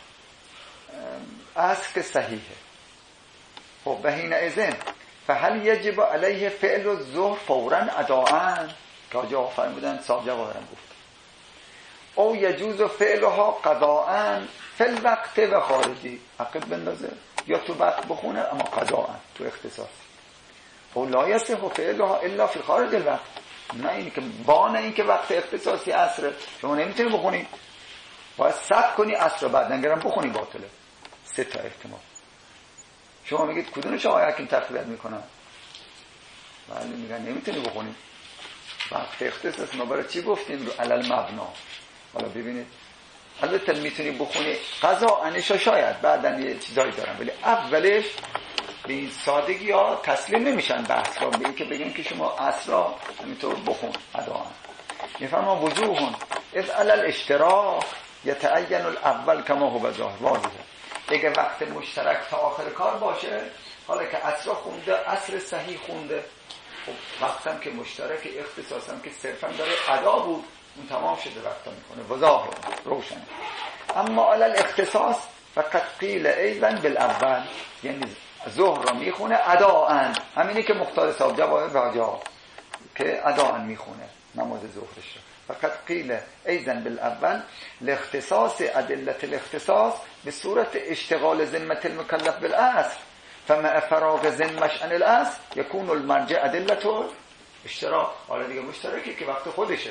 اصل صحیحه. خب به حین اذن فهل یجب علیه فعل الظهر فورا اداءً که آجا فرمودن صاحب جواهرم گفت او یجوز فعلها قضاءً فی الوقت و خارجی، عقب بندازه یا تو وقت بخونه اما قضاءً تو اختصاص. او لا یصح فعلها الا فی خارج الوقت، نه این که بانه این که وقت اختصاصی عصر شما نمیتونی بخونی، باید صبر کنی عصر بعد نگرم بخونی باطله. سه تا احتمال. شما میگید کدومش آقای حکیم تقویت میکنن؟ بله میگن نمیتونی بخونی وقت اختصاص. ما برای چی گفتیم رو علل مبنا؟ حالا ببینید البته میتونی بخونی قضا انشا شاید بعدن یه چیزایی دارن، ولی اولش به این سادگی ها تسلیم نمیشن بحث را به این که بگیم که شما عصر را همینطور بخون اداءً. میفرما وجوهون اذ علل اشتراک یتعین الاول کما هو ظاهر واضحه. اگه وقت مشترک تا آخر کار باشه، حالا که عصر خونده عصر صحیح خونده، خب وقتم که مشترک اختصاصم که صرفا داره ادا بود اون تمام شده وقتا میکنه و ظاهر روشن. اما علل اختصاص فقط قیل ایضا بالاول، یعنی ظهر را میخونه اداءً، همینی که مختار صاحب جواهر راجع که اداءً میخونه نماز ظهرش. فقط قیل ایضا بالاول لاختصاص ادله الاختصاص به صورت اشتغال ذمه المکلف بالاصل، فمع فراغ ذمش عن الاصل یکون المرجع ادله اشتراک. حالا دیگه مشترکی که وقت خودشه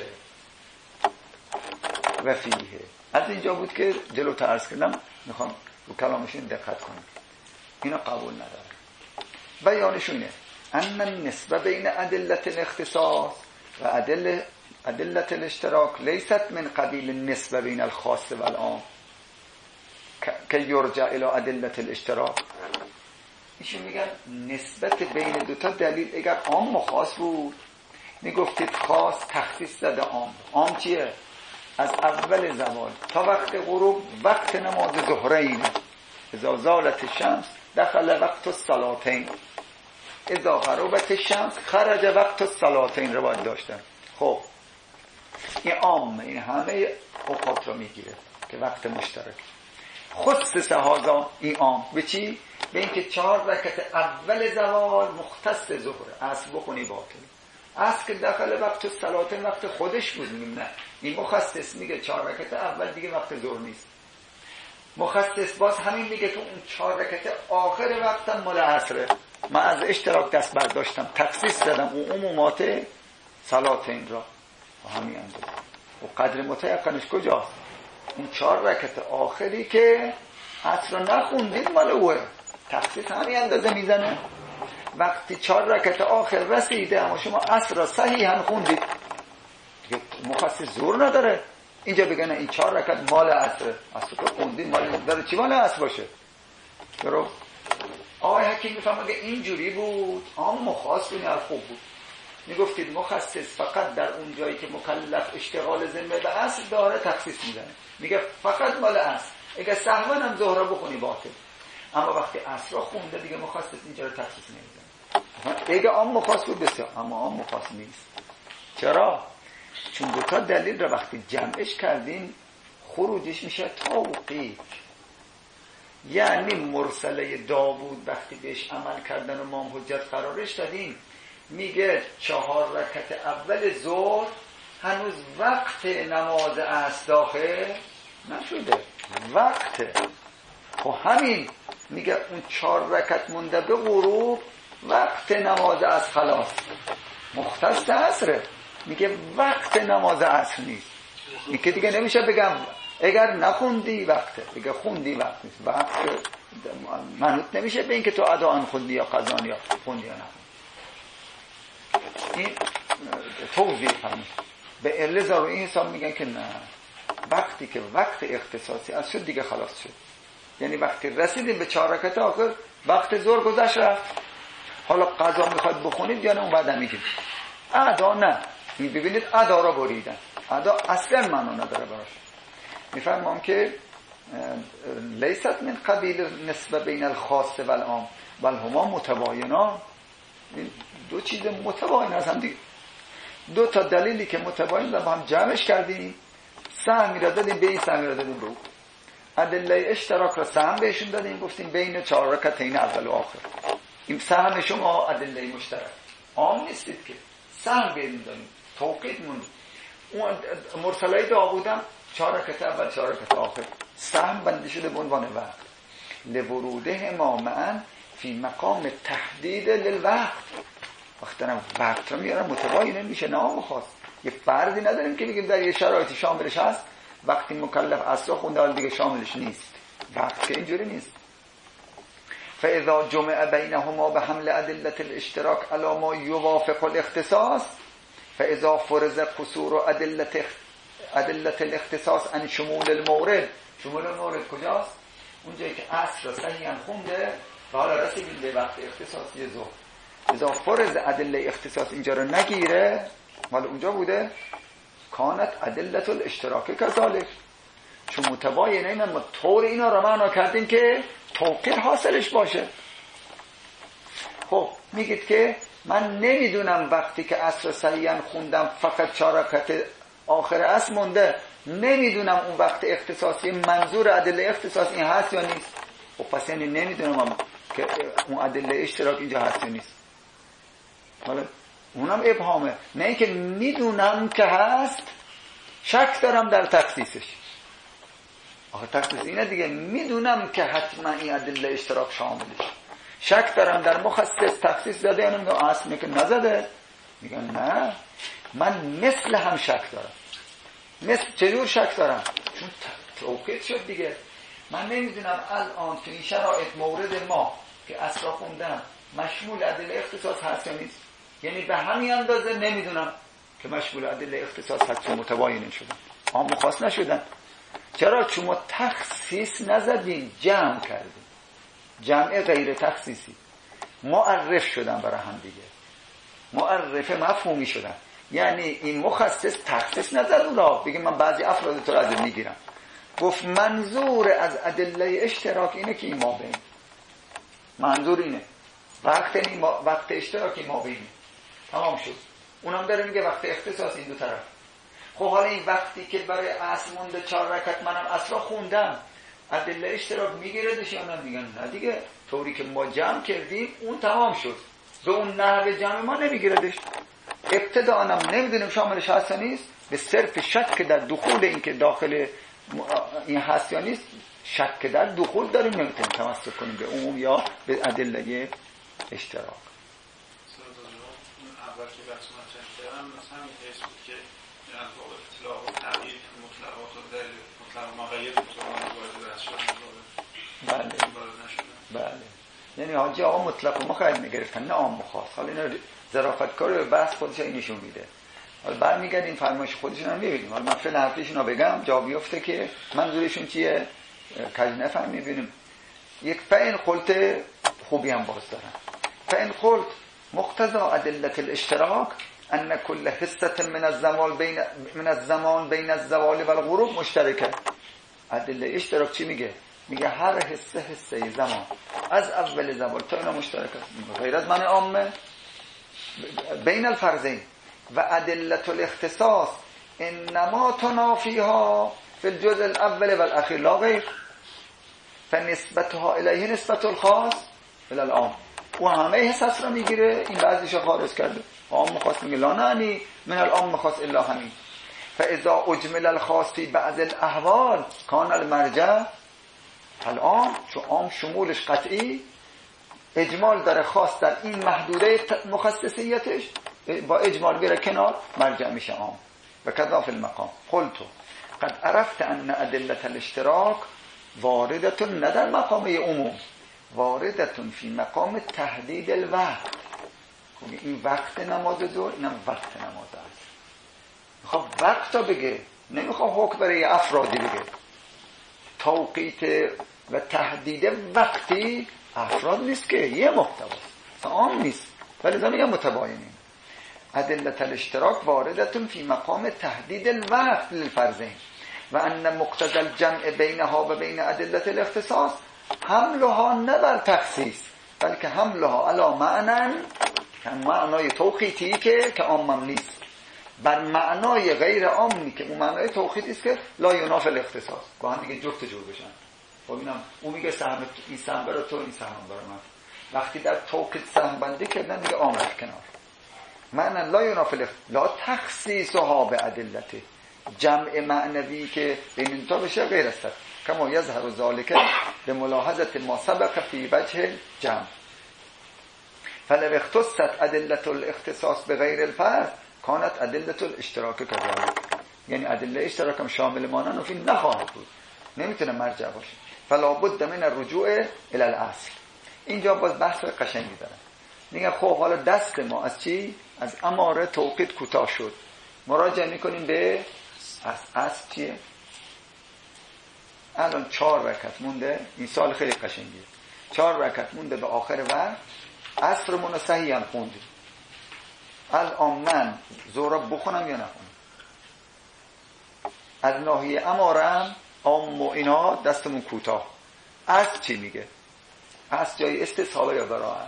و فیه. از اینجا بود که جلو عرض کردم میخوام رو کلامشون دقت کنم. اینا قبول نداره. بیانشونه ان النسبه بین ادله الاختصاص و ادله ادله الاشتراک لیست من قبیل النسبه بین الخاص و العام که یرجع الى ادله الاشتراک. ایشون میگن نسبت بین دوتا دلیل اگر عام و خاص بود میگفتید خاص تخصیص داده عام. عام چیه؟ از اول زوال تا وقت غروب وقت نماز ظهرین، اذا زالت الشمس دخل وقت الصلاتین، اذا غربت الشمس خرج وقت الصلاتین روایت داشتن. خب این عام، این همه اوقات رو میگیره که وقت مشترک. خصص هذا این عام به چی؟ به اینکه چهار رکعت اول زوال مختص ظهر، اصل بخونی باطل. اصل که داخل وقت الصلاتین وقت خودش بود، میگم نه این مخصص میگه چهار رکعت اول دیگه وقت ظهر نیست. مخصص باز همین میگه که اون چهار رکعت آخر وقتم مال عصره. من از اشتراک دست برداشتم، تخصیص دادم اون عمومات صلاتین را. با همین اندازه. و قدر متیقنش کجاست؟ اون چهار رکعت آخری که عصر رو نخوندید مال اوه، تخصیص همین اندازه میزنه. وقتی چهار رکعت آخر رسیده اما شما عصر را صحیحاً خوندید دیگه مخصص زور نداره اینجا بگن این چهار رکعت مال عصر، عصر رو خوندید مال داره چی مال عصر باشه؟ درو آقای حکیم میفهم اگه اینجوری بود عام مخاص این حرف خوب بود، میگفتید مخصص فقط در اون جایی که مکلف اشتغال ذمه به عصر داره تخصیص میزنه، میگه فقط مال عصر، اگه سهوا هم ظهر بخونی باطل، اما وقتی عصر خونده دیگه مخصص اینجا رو تخصیص نمیزنه. اگه عام مخاص بود بسیار، اما عام مخاص نیست. چرا؟ چون دو تا دلیل رو وقتی جمعش کردین خروجش میشه توقیف. یعنی مرسله داوود وقتی بهش عمل کردن و ما حجت قرارش دادیم، میگه چهار رکعت اول ظهر هنوز وقت نماز عصر داخل نشده، وقت. خب همین میگه اون چهار رکعت مونده به غروب وقت نماز عصر خلاص، مختص عصره، میگه وقت نماز عصر نیست. این که دیگه نمیشه بگم اگر نخوندی وقته، بگه خوندی وقت نیست، وقت منوط نمیشه به این که تو اداء خوندی یا قضا یا خوندی یا نخوندی. این توضیح همین به علت رو این حساب میگن که نه، وقتی که وقت اختصاصی از شد دیگه خلاص شد. یعنی وقتی رسیدیم به چهار رکعت آخر وقت ظهر گذشت رفت، حالا قضا میخواد بخونید یا نه اون بعد میگید ادا نه. این ببینید ادا را بریدن، ادا اصلا معنا نداره براش. میفهمم که لیست من قبیل نسبه بین الخاص و العام بل هما متباینان، دو چیز متباین از هم دیگه، دو تا دلیلی که متباین با هم جمعش کردیم، سهمی را دادیم به این، سهمی را دادیم به اون، ادله اشتراک را سهم بهشون دادیم، گفتیم بین چهار رکعتین اول و آخر این سهم شما ادله مشترک، عام نیستید که سهم بهشون دادیم، توقیت موند. اون مرسله داوودم چهار رکعت اول چهار رکعت آخر سهم بنده شده به عنوان وقت، لوروده ما معا فی مقام تحدید للوقت. وقتی دارم وقت رو میارم متباین میشه، نه خواست یه فردی نداریم که بگیم در یه شرایطی شاملش هست، وقتی مکلف عصر خونده حال دیگه شاملش نیست، وقت که اینجوری نیست. فاذا جمع بینهما به حمل ادله الاشتراک علی ما یوافق الاختصاص فاذا فرض قصور ادله ادله الاختصاص عن شمول المورد. شمول المورد کجاست؟ اونجایی که عصر را صحیحاً خونده و حالا رسیدیم به وقت اختصاصی ظهر، اذا فرض ادله اختصاص اینجا رو نگیره، مال اونجا بوده، کانت ادله الاشتراک کذالک، چون متباینه اینا ما طور اینا رو معنا کردیم که توقیر حاصلش باشه. خب میگید که من نمیدونم وقتی که عصر صحیحاً خوندم فقط چهار رکعت آخر عصر مونده، نمیدونم اون وقت اختصاصی منظور ادله اختصاص این هست یا نیست. خب پس یعنی نمیدونم که اون ادله اشتراک اینجا هست یا نیست، حالا اونم ابهامه، نه اینکه میدونم که هست شک دارم در تخصیصش. آخه تخصیص اینه دیگه، میدونم که حتما این ادله اشتراک شاملش، شک دارم در مخصص تخصیص زده یا نمیدونم اصلا که نزده. میگن نه من مثل هم شک دارم. مثل چجور شک دارم؟ چون توقیت شد دیگه. من نمیدونم الان تو این شرایط مورد ما که اصلا خوندم مشمول ادله اختصاص هست یا نیست، یعنی به همین اندازه نمیدونم که مشمول ادله اختصاص هست، چون متباین شدن، عام مخاص نشدن. چرا؟ چون ما تخصیص نزدیم، جمع کردیم، جمع غیر تخصیصی، معرف شدن برای هم دیگه، معرف مفهومی شدن. یعنی این مخصص تخصیص نظر اولا بگیم من بعضی افراد تو رو از میگیرم، گفت منظور از ادله اشتراک اینه که این ما بین، منظور اینه وقت این ما... وقت اشتراکی ما بینه، تمام شد. اونم داره میگه وقت اختصاص این دو طرف. خب حالا این وقتی که برای عصر مونده چهار رکعت منم عصر خوندم، ادله اشتراک میگیردش یا نه؟ میگن نه دیگه، طوری که ما جمع کردیم اون تمام شد، به اون نحو جمع ما نمیگیردش. ابتداء هم نمیدونیم شاملش هست یا نیست، به صرف شک در دخول این که داخل این هست یا نیست، شک در دخول داریم، نمیتونیم تمسک کنیم به عموم یا به ادله اشتراک. اول که بحث مطرح کردم مثلا این حس بود که از باب اطلاق و تغییر مطلقات و دلیل مطلق مقید مطلقات وارد رسول بله بله. یعنی حاجی آقا مطلق و مقید میگرفتن نه عام و خاص. حالا اینا ظرافتکار بحث خودش این نشون میده. حالا برمیگردیم فرمایش خودشون هم میبینیم. حالا من فعلا حرفشون رو بگم جا بیفته که منظورشون چیه کج نفهم میبینیم. یک فعن خلط خوبی هم باز دارن. فعن خلط مقتضا ادلت الاشتراک ان کل حصه من الزمان بین من الزمان بین الزوال و الغروب مشترکه. ادله اشتراک چی میگه؟ میگه هر حصه حصه زمان از اول زوال تا اینا مشترکه، غیر از معنی عامه بین الفرضین. و ادله الاختصاص انما تنافیها فی الجزء الاول و الاخیر لا غیر، فنسبتها الیه نسبت الخاص الی العام. و همه حصص رو میگیره، این بعضیشو خارج کرده. عام خاص میگه لا نعنی من العام خاص الا همین. فاذا اجمل الخاص فی بعض الاحوال کان المرجع العام. چون عام شمولش قطعی، اجمال داره خاص در این محدوده مخصصیتش، با اجمال بیره کنار مرجع میشه عام. و کذا فی المقام قلتو قد عرفت ان ادله الاشتراک واردت نه در مقام عموم، واردت فی مقام تحدید الوقت. این وقت نماز ظهر، اینم وقت نماز است. میخواد وقت رو بگه، نمیخواد حکم برای افرادی بگه. توقیت و تحدید وقتی افراد نیست که یه محتواست، عام نیست، ولی دا میگم متباینین. ادله الاشتراک واردتون فی مقام تحدید الوقت للفرضین و ان مقتضى الجمع بینها و بین ادله الاختصاص حملها نه بر تخصیص بلکه حملها علی معنی که معنای توقیتی که که عام نیست، بر معنای غیر عامی که اون معنای توقیتی است که لا ینافی الاختصاص. با هم دیگه جفت جور بشن. خب اینم اون میگه سهم این سهم برای تو، این سهم برای من. وقتی در توقیت سهم بندی کردن دیگه عام رفت کنار. معنی لا ینافی لا تخصیصها به ادلته، جمع معنوی که بین تا بشه غیر است. کما یظهر ذلک به ملاحظه ما سبق فی وجه جمع. فلو اختصت ادله الاختصاص به غیر الفرد کانت ادله الاشتراک کذالک. یعنی ادله اشتراک هم شامل مانن و فی نخواهد بود، نمیتونه مرجع باشه. فلا بد من الرجوع الی الاصل. اینجا باز بحث قشنگی داره. میگه خب حالا دست ما از چی؟ از اماره توقیت کوتاه شد، مراجعه میکنیم به از اصل چیه؟ الان چهار رکعت مونده، این سال خیلی قشنگیه. چهار رکعت مونده به آخر وقت، عصرمون رو صحیحاً خوندیم. الان من ظهر بخونم یا نخونم؟ از ناحیه امارم عام و اینا دستمون کوتاه. اصل چی میگه؟ اصل جای استصحابه یا براعت؟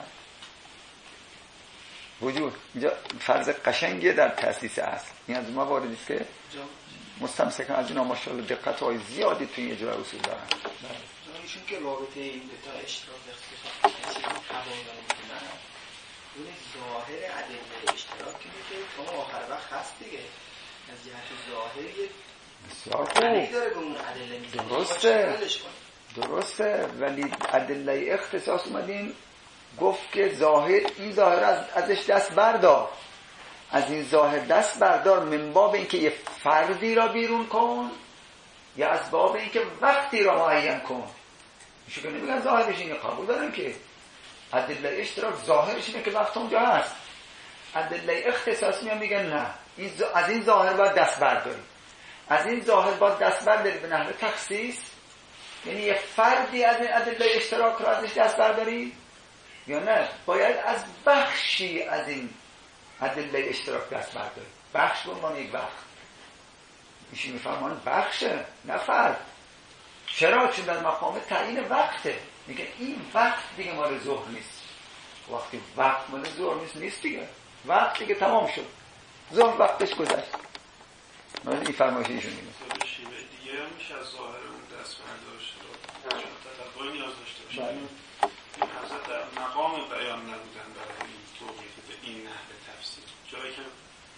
وجود. اینجا فرض قشنگیه در تأسیس اصل. این از مواردی است که مستمسکن از اینا ماشاءالله دقت های زیادی توی اجرای اصول دارن. ایشون که رابطه این دو تا اشتراک اختصاص تباین میکنن، اون ظاهر ادله اشتراک که میگه تا آخر وقت هست دیگه، از جهت ظاهری بسیار خوب داره به اون ادله میزنه. درسته درسته ولی ادله اختصاص اومدیم گفت که ظاهر، این ظاهر از ازش دست بردار، از این ظاهر دست بردار من باب اینکه یه فردی را بیرون کن یا از باب اینکه وقتی را معین کن. میشه که نمیگن ظاهرش اینه، قبول دارن که ادله اشتراک ظاهرش اینه که وقت اونجا هست. ادله اختصاص میان میگن نه، این از این ظاهر باید دست برداری، از این ظاهر باید دست برداری به نحو تخصیص، یعنی یه فردی از این ادله اشتراک را ازش دست برداری یا نه باید از بخشی از این ادله اشتراک دست برداری. بخش به عنوان یک وقت میشه میفهمان بخشه نه فرد. چرا؟ چون در مقام تعیین وقته. میگه این وقت دیگه مال ظهر نیست. وقتی وقت مال ظهر نیست نیست دیگه، وقت دیگه تمام شد، ظهر وقتش گذشت. من این فرمایش ایشون میگه به شیوه دیگه هم میشه از ظاهر اون دست برداشت رو چون تدبر نیاز داشته باشه. این حضرت در مقام بیان نبودن برای این توقیف به این نحو تفسیر، جایی که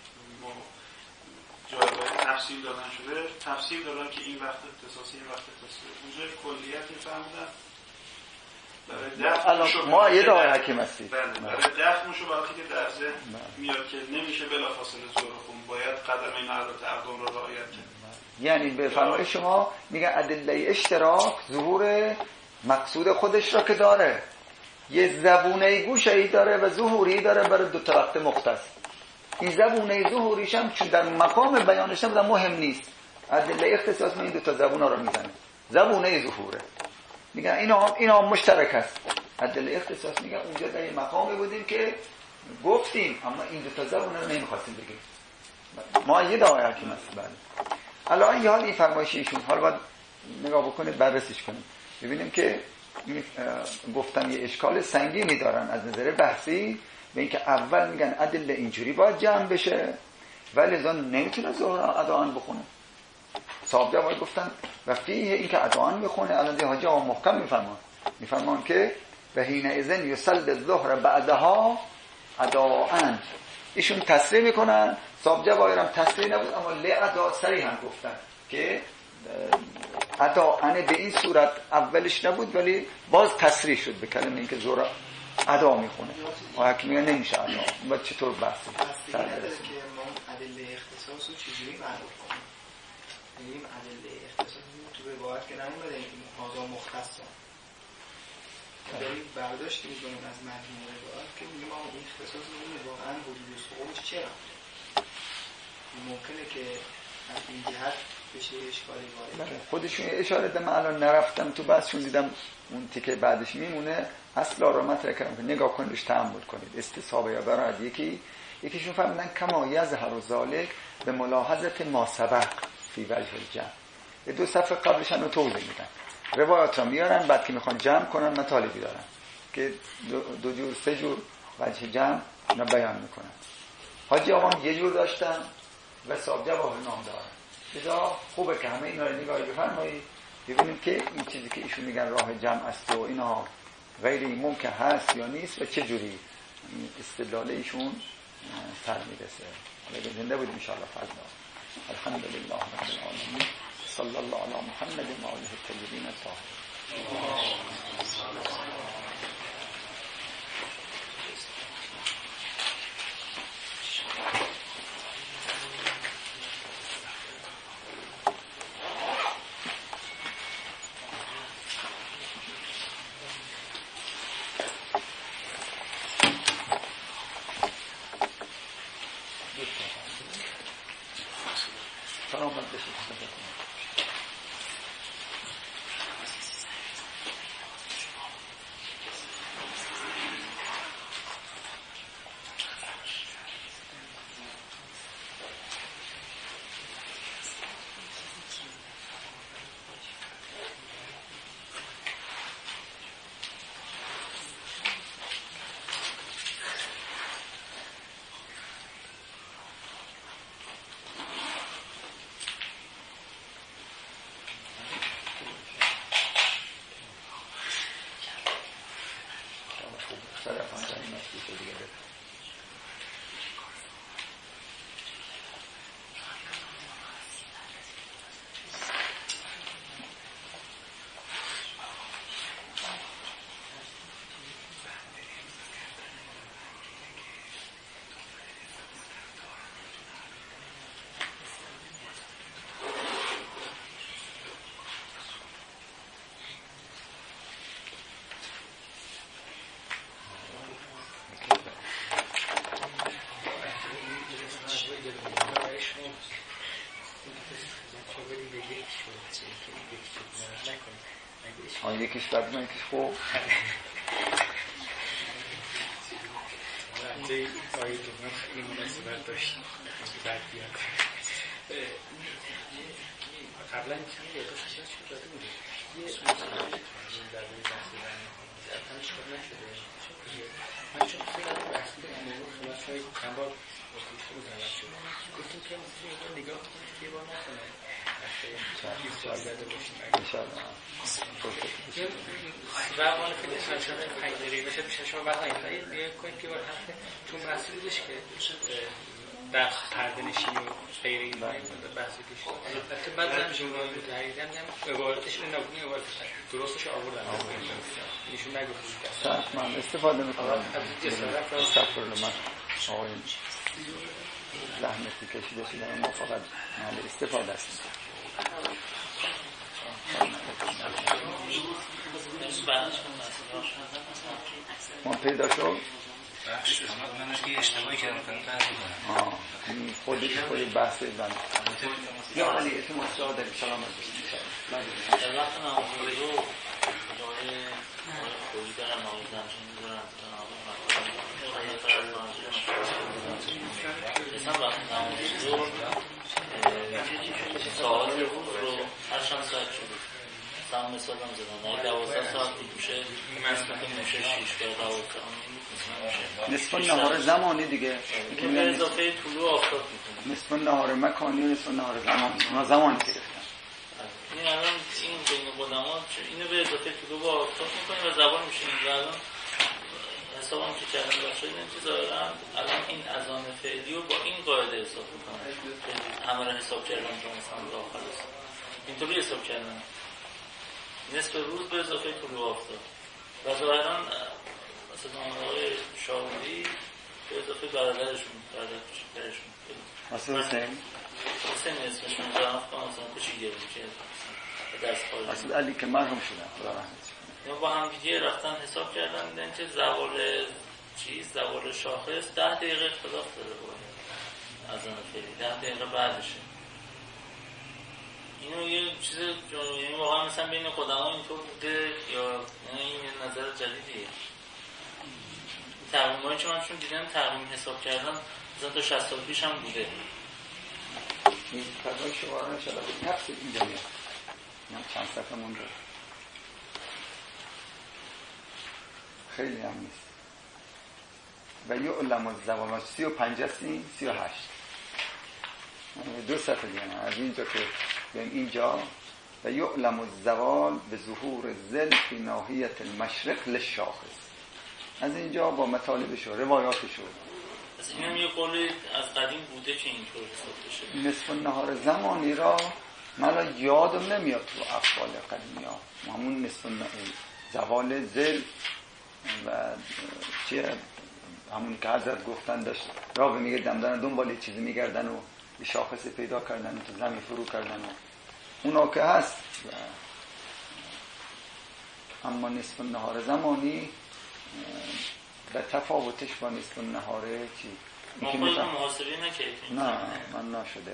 جایگاه تفسیر دادن شده تفسیر دادن که این وقت اختصاصی این وقت اختصاصی، اونجای کلیت میفهمدن الان ما یه دعای حکیم هستیم برای دفع مشابهاتی که در ذهن میاد که نمیشه بلافاصله ظهر خون، باید قدم این حضرت اقدام رو رعایت کرد. یعنی به فرمای شما میگن ادله اشتراک ظهور مقصود خودش را که داره، یه زبونه گوشه‌ای داره و ظهوری داره برای دو تا وقت مختص. این زبونه ظهوریش هم چون در مقام بیانش هم مهم نیست، ادله اختصاص من این دو تا زبونا رو میزنه، زبونه ظهوره میگن اینا اینا مشترک است. ادله اختصاص میگن اونجا در این مقامی بودیم که گفتیم اما این دو تا زبونه رو نمیخواستیم بگیم. ما یه دعای حکیم است. بله الان یه حال این فرمایش ایشون حالا باید نگاه بکنید بررسیش کنید ببینیم که این گفتن یه اشکال سنگینی دارن از نظر بحثی به اینکه اول میگن ادله اینجوری باید جمع بشه ولی لذا نمیتونه ظهر اداان بخونه. صاحب جواب گفتن و فیه این که اداان بخونه. الان دی حاجی آقا محکم میفرمان میفرمان که به حین اذن یصلی الظهر بعدها اداان. ایشون تصریح میکنن، صاحب جواب هم تصریح نبود اما لعدا صریحا گفتن که اداان به این صورت اولش نبود ولی باز تصریح شد به کلمه اینکه ظهر ادا میخونه. و حکیم میگه نمیشه ادا. بعد چطور بحثی سر برسه که ما ادله اختصاص رو چجوری معلوم کنیم؟ میگیم ادله اختصاص تو روایت که نمیاد این هذا مختص داریم برداشت میکنیم از مضمون روایت که میگیم ما این اختصاص رو واقعا وجود سقوط چرا ممکنه که از این جهت بشه اشکالی وارد. خودشون اشاره دادم الان نرفتم تو بحثشون دیدم اون تیکه بعدش میمونه اصلا رو مطرح کردم که نگاه کنید روش تأمل کنید. استصحابه یا برای یکی یکیشون فهمیدن کما یظهر ذلک به ملاحظه ما سبق فی وجه الجمع. دو صفحه قبلش هم رو توضیح میدن روایات را میارن بعد که میخوان جمع کنن مطالبی دارن که دو, دو جور سه جور وجه جمع را بیان میکنن. حاجی آقام یه جور داشتن و صاحب جواب نام دارن. لذا خوبه که همه اینا رو نگاهی بفرمایید ببینیم که این چیزی که ایشون میگن راه جمع است و اینا غیر ممکن هست یا نیست و چه جوری استدلال ایشون سر میرسه. حالا زنده بود ان شاء الله فردا. الحمدلله رب العالمین صلی الله علی محمد و آله الطیبین الطاهرین. آن یکیش بد من یکیش خوب این آیه دوم خیلی مناسبت داشت که بعد بیاد قبلا چند دقیقه خشت شد داده بوده یه در روی بحث در همش کار نشده من چون خیلی بحث بودم امروز خلاص های چند بار بسیده بودم شد گفتیم که مثل این نگاه کنید که یه بار نکنه و آن که نشانه پنجری بشه پیش شما بعد این بیه کنید که بار هفته چون بحثی بودش که بعد پرده نشینی و غیر این بحثی که شد. البته بعد هم جمهوری متحده هم عبارتش این نبود، این عبارتش درستش آوردن. ایشون نگفت صح من استفاده میکنم از جسارت و استفاده من آقای زحمتی کشیده شدن ما فقط محل استفاده است. ما پیدا شد بخش منش که اشتباهی کردم آه این خودی که خودی بحث بند یا علی اسم مصدر داری سلام علیکم در وقت ناموزی رو جای خوری دارم ناموزم چون دارم مثلا وقت ناموزی رو ساعت رو هر چند ساعت شد مثلا مثال هم زدن اگه دوازده ساعت میشه مثلا میشه شیش که دوازده نصف نهار زمانی دیگه این به اضافه طلوع آفتاب میکنه نصف نهار مکانی و نصف نهار زمانی ما زمانی گرفتن این الان این بین قدما اینو به اضافه طلوع آفتاب میکنیم و زبان میشه الان حساب هم که کردن باشه این ظاهرا الان این اذان فعلی رو با این قاعده حساب میکنن همه رو حساب کردن که مثلا داخل است اینطوری حساب کردن نصف روز به اضافه طلوع آفتاب و ظاهرا مثلا آقای شاهوری به اضافه برادرشون برادر کوچیک‌ترشون واسه حسین حسین اسمشون ظاهرا کنم مثلا کوچیک‌تر میشه درس خارج واسه علی که مرحوم شدن خدا رحمتش یا با هم دیگه رفتن حساب کردن دیدن که زوال چیز زوال شاخص ده دقیقه اختلاف داره با اذان فعلی ده دقیقه بعدشه اینو یه چیز یعنی واقعا مثلا بین قدما اینطور بوده یا این نظر جدیدیه تقویم‌هایی که من چون دیدم تقویم حساب کردم مثلا تا شصت سال پیش هم بوده این فرمای شما رو نشده بود نفس اینجا میاد من چند صفحه مونده خیلی هم نیست و یعلم الزوال سی و پنج هستیم سی و هشت دو صفحه دیگه از اینجا که بیم اینجا و یعلم الزوال به ظهور ظل فی ناحیت المشرق للشاخص از اینجا با مطالبش و روایاتش از این هم یه قولی از قدیم بوده که اینطور حساب بشه نصف نهار زمانی را من یادم نمیاد تو افعال قدیمی ها همون نصف زوال ظل و چیه همون که حضرت گفتن داشت را به میگه دمدن دنبال یه چیزی میگردن و یه شاخص پیدا کردن و تو زمین فرو کردن و اونا که هست اما نصف نهار زمانی به تفاوتش با نصف نهار چی ما خودتون محاصره نکردیم نه من نشده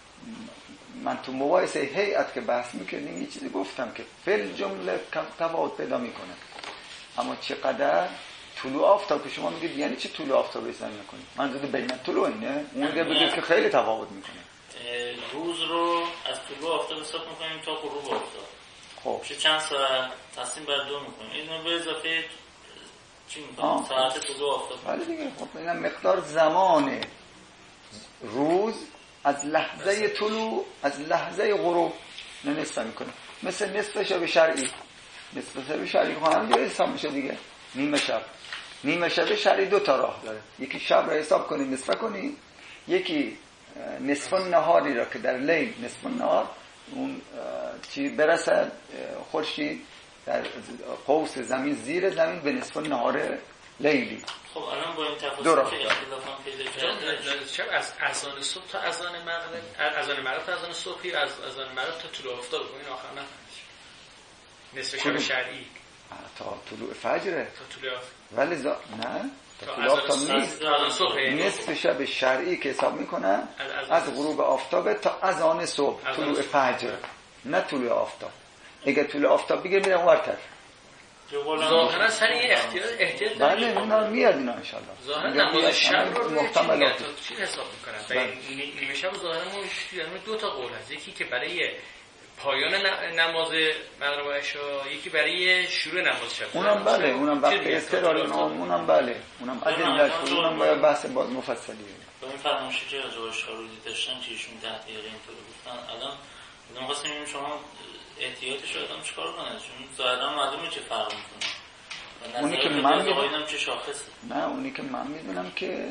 من تو مباحثه هیئت که بحث میکردیم یه چیزی گفتم که فل جمله تفاوت پیدا میکنه اما چقدر طلوع آفتاب که شما میگید یعنی چه طلوع آفتاب حساب میکنید منظور بین طلوع اینه اون میگه بگید که خیلی تفاوت میکنه روز رو از طلوع آفتاب حساب میکنیم تا غروب آفتاب خب چه چند ساعت تقسیم بر دو میکنیم اینو به اضافه چی میکنیم ساعت طلوع آفتاب ولی دیگه خب اینم مقدار زمان روز از لحظه طلوع از لحظه غروب نصف میکنه مثل نصف شب شرعی نصف شب شرعی خواهم دیگه حساب میشه دیگه نیمه شب نیمه شب شرعی دو تا راه داره یکی شب را حساب کنی نصف کنی یکی نصف نهاری را که در لیل نصف نهار اون چی برسد خورشید در قوس زمین زیر زمین به نصف نهار لیلی خب الان با این تفاصیل که اختلاف هم پیدا کرده شب از اذان صبح تا اذان مغرب اذان مغرب تا اذان صبحی از اذان مغرب تا طلوع آفتاب این آخر نه نصف شب شرعی تا طلوع فجره تا طلوع ولی زا... نه تا طلوع آفتاب نیست نصف شب شرعی که حساب میکنن از غروب آفتاب تا اذان صبح طلوع فجر نه طلوع آفتاب اگه طلوع آفتاب بگیر میرم ورتر ظاهرا سر این احتیاط احتیاط بله اونا میاد اینا انشالله ظاهرا نماز شب رو محتملات چی حساب میکنن نیمه شب ظاهرا ما دو تا قول هست یکی که برای پایان نماز مغرب و عشا یکی برای شروع نماز شب اونم بله اونم وقت اضطراری اونم بله اونم ادله اونم باید بحث باز مفصلیه با این فرمایشی که از آشکارودی داشتن که ایشون ده دقیقه اینطور گفتن الان من خواستم ببینم شما احتیاطش آدم چیکار کنه چون ظاهرا معلومه چه فرق میکنه اونی که من میدونم چه شاخصه نه اونی که من میدونم که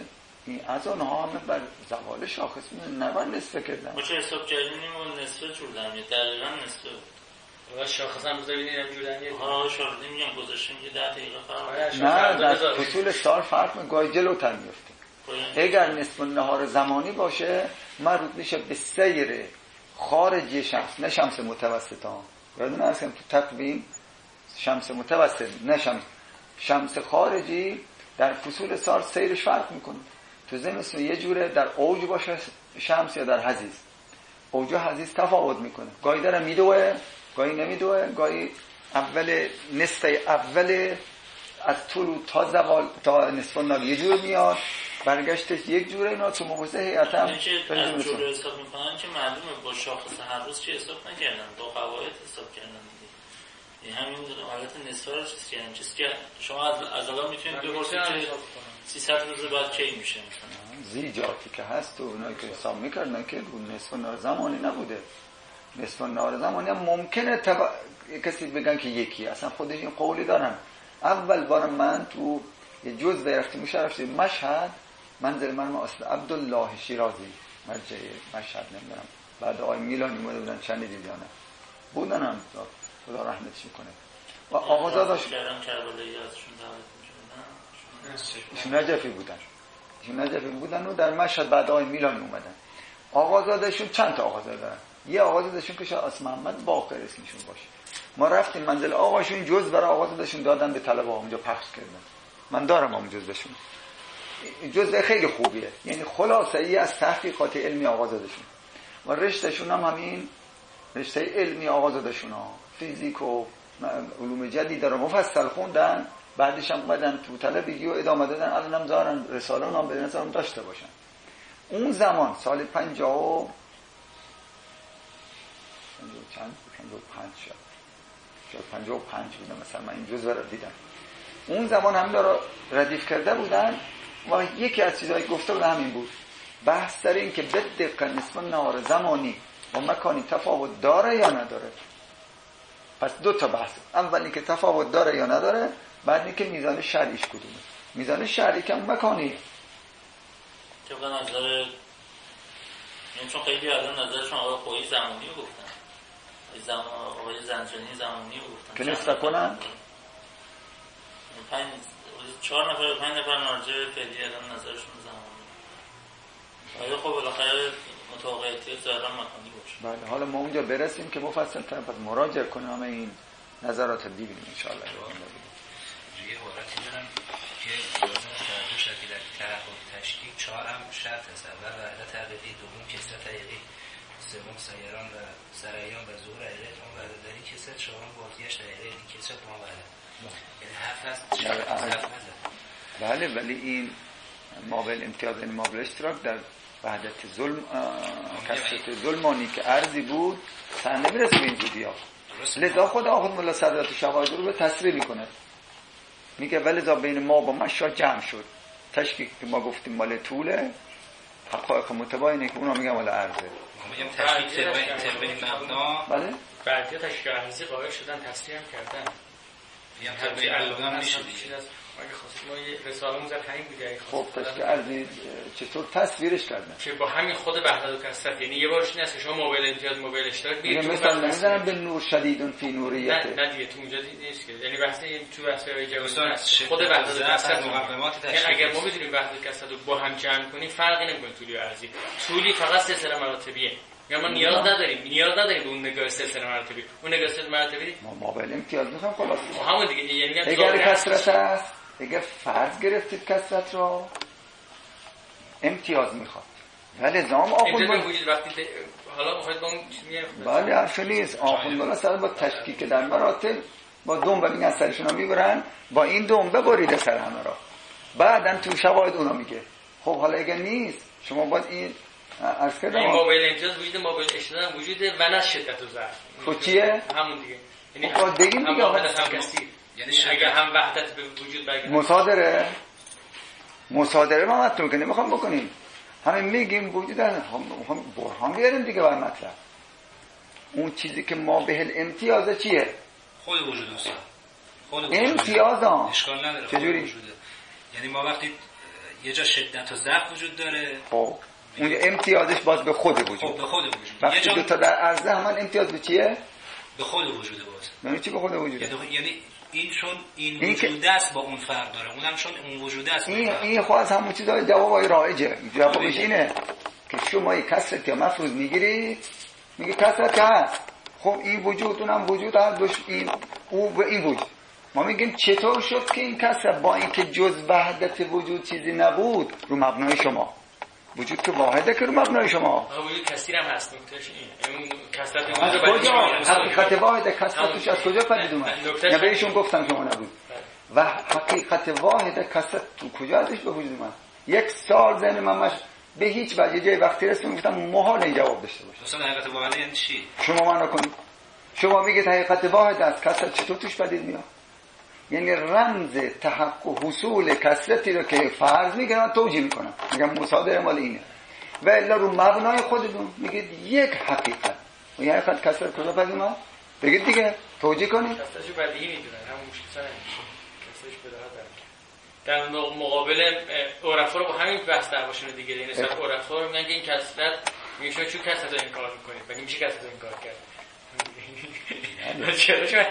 این از آنها همه بر زوال شاخص نه بر نصفه کردن. ما چه حساب کردیم اون نصفه جوردن، دقیقا نصفه و شاخص هم بذارید اینم جوردن. ها شاردیم میگم گذاشتیم که ده دقیقه فرق. نه در فصول سال فرق می گاهی جلوتر میفته. اگر نصف النهار زمانی باشه مربوط میشه به سیر خارجی شمس، نه شمس متوسط ها. یادتون هست که تو تقویم شمس متوسط نه شمس شمس خارجی در فصول سال سیرش فرق میکنه. تو زمستون یه جوره در اوج باشه شمس یا در حضیض. اوج و حضیض تفاوت میکنه. گاهی داره میدوه، گاهی نمیدوه، گاهی اول نصف اول از طلوع تا زوال تا نصف النهار یه جور میاد، برگشتش یک جوره. اینا تو مباحثه هیئت هم از جور حساب میکنن که معلومه با شاخص هر روز چی حساب نکردن، با قواعد حساب کردن دیگه. این همین حالت نصفه رو چیز کردن، چیزی که شما از از الان میتونید بپرسید که سیصد روز بعد کی میشه مثلا. زیجاتی که هست تو اونایی که حساب میکردن که نصف النهار زمانی نبوده. نصف النهار زمانی هم ممکنه تبا... کسی بگن که یکی، اصلا خودش این قولی دارن. اول بار من تو یه جزء رفتیم مشرفتیم مشهد، منزل من اصل عبدالله شیرازی مرجع مشهد نمیدونم بعد آقای میلانی اومده بودن شنیدید یا نه؟ بودن هم خدا رحمتش میکنه. و آقازاداش کردم کربلایی ازشون دعوت میشدن. ایشون نجفی بودن. ایشون نجفی بودن و در مشهد بعد آقای میلانی اومدن. آقازادشون چند تا آقازاده دارن. یه آقازادشون که شاید اسم محمد باقر اسمشون باشه. ما رفتیم منزل آقاشون جز برای آقازادشون دادن به طلبه ها اونجا پخش کردن. من دارم اون جزشون. جزء خیلی خوبیه، یعنی خلاصه ای از تحقیقات علمی آقازادشون و رشتهشون هم همین رشته علمی آقازادشون ها، فیزیک و علوم جدید رو مفصل خوندن، بعدش هم اومدن تو طلبگی و ادامه دادن. الان هم دارن رساله هم به نظرم داشته باشن. اون زمان سال پنجاه و چند پنجاه و پنج شد شاید پنجاه و پنج بودم مثلا من این جزء رو دیدم. اون زمان هم رو ردیف کرده بودن و یکی از چیزایی گفته بود همین بود، بحث سر این که به دقت نصف النهار زمانی و مکانی تفاوت داره یا نداره. پس دو تا بحث، اول اینکه تفاوت داره یا نداره، بعد اینکه میزان شرعیش کدومه. میزان شرعی که مکانی که به نظر این چون خیلی الان نظرشون آقای خویی زمانی رو گفتن، زمان آقای زنجانی زمانی رو گفتن که نصف کنن پنج چهار نفر پنج نفر مرجع فعلی الان نظرشون زمانی. آیا خب بالاخره متوقعیت ظاهرا مکانی باشه. بله حالا ما اونجا برسیم که مفصل تر پس مراجعه کنیم همه این نظرات رو ببینیم ان شاء الله. یه عبارتی دارم که لازم تردوش که در تحقق تشکیل چهار هم شرط است. اول وحدت حقیقی، دوم کثرت حقیقی، سوم سیران و سریان و ظهور حقیقت اون وحدت داری کثرت، چهارم بازگشت حقیقی کثرت ما وحدت. یعنی هفت هست شرط نزد. بله ولی این مابل امتیاز این مابل اشتراک در وحدت ظلم کثرت ظلمانی که ارزی بود سر نمیرسه به این جودی ها. لذا خود آخوند ملا صدرت شواهد رو به تصریح میکنه، میگه ولذا بین ما با مشا جمع شد. تشکیک که ما گفتیم مال طوله، حقایق متباینه که اونا میگن مال عرضه. میگم تشکیک تبین مبنا. بله بعدی تشکیک عرضی قائل شدن تصریح هم کردن. میگم تبین مبنا میشه دیگه. اگه خواستید ما یه رساله مون زد همین بوده. خب تشکیک عرضی چطور تصویرش کردن که با همین خود وحدت و کثرت، یعنی یه بارش نیست که شما موبایل امتیاز موبایل اشتراک بگید تو مثلا نمیذارن به نور شدیدون فی نوریته. نه نه دیگه تو اونجا نیست که، یعنی بحث تو بحث جوازی خود وحدت و کثرت مقدمات تشکیل. اگر ما بدونیم وحدت و کثرت رو با هم جمع کنیم فرقی نمیکنه طولی و عرضی. طولی فقط سلسله مراتبیه، یا ما نیاز نداریم نیاز نداریم به اون نگاه سلسله مراتبی. اون نگاه سلسله مراتبی ما موبایل امتیاز میخوام خلاص همون دیگه. یعنی اگر کثرت است، اگر فرض گرفتید کثرت رو امتیاز میخواد، ولی زام آخوند امتیاز وجود وقتی حالا میخواید با اون میگه بله حرف نیست. آخوند بالا سر با تشکیک در مراتب با دنبه میگن سرشون رو میبرن، با این دنبه بریده سر همه را، بعدن تو شواهد اونا میگه. خب حالا اگر نیست شما باید این عرض کردم این موبایل امتیاز وجود موبایل اشتراک وجوده و نه شدت و ضعف. خب چیه همون دیگه، یعنی خب بگیم دیگه آقا یعنی اگه هم وحدت به وجود برگرده مصادره مصادره ما مطلوب که نمیخوام بکنیم، همین میگیم وجود داره، میخوام برهان بیاریم دیگه بر مطلب. اون چیزی که ما به امتیازه چیه؟ خود وجود است. خود امتیاز ها اشکال نداره. چجوری؟ یعنی ما وقتی یه جا شدت و ضعف وجود داره. خب اونجا امتیازش باز به خود وجود. خب به خود وجود. وقتی یه جا دو تا در عرضه همان امتیاز به چیه؟ به خود وجود باز. یعنی چی به خود وجود؟ یعنی این چون این وجود است با اون فرق داره، اونم چون اون وجود است. این این خود از همون چیزای جوابای رایجه. جوابش اینه که شما یک کسرت یا مفروض میگیرید، میگه کسرت هست. خب این وجود اونم وجود هست، این او به این وجود. ما میگیم چطور شد که این کسرت با اینکه جز وحدت وجود چیزی نبود رو مبنای شما وجود که واحده که رو مبنای شما وجود کثیر هم هست. نکتهش اینه اون کثرت از کجا حقیقت واحد کثرتش از کجا پدید اومد؟ یا بهشون گفتم شما نبود و حقیقت واحد کثرت تو کجا ازش به وجود اومد؟ یک سال ذهن من به هیچ وجه جای وقتی رسیم گفتم محال این جواب داشته باشه. اصلا حقیقت واحد یعنی چی؟ شما معنا کنید. شما میگید حقیقت واحد است، کثرت چطور توش پدید میاد؟ یعنی رمز تحقق حصول کثرتی رو که فرض میگیرن توجیه میکنن، میگم مصادره مال اینه و الا رو مبنای خودتون میگید یک حقیقت و یه حقیقت کثرت کجا پدید میاد؟ بگید دیگه توجیه کنید. کثرتشو بدیهی میدونن، همون چیزا نمیشه کثرتش بداهه در مقابل عرفا رو با همین بحث دعواشون دیگه. این مثلا عرفا رو میگن که این کثرت میگه شما چون کثرت رو انکار میکنید مگه میشه کثرت رو انکار کرد؟ چرا شما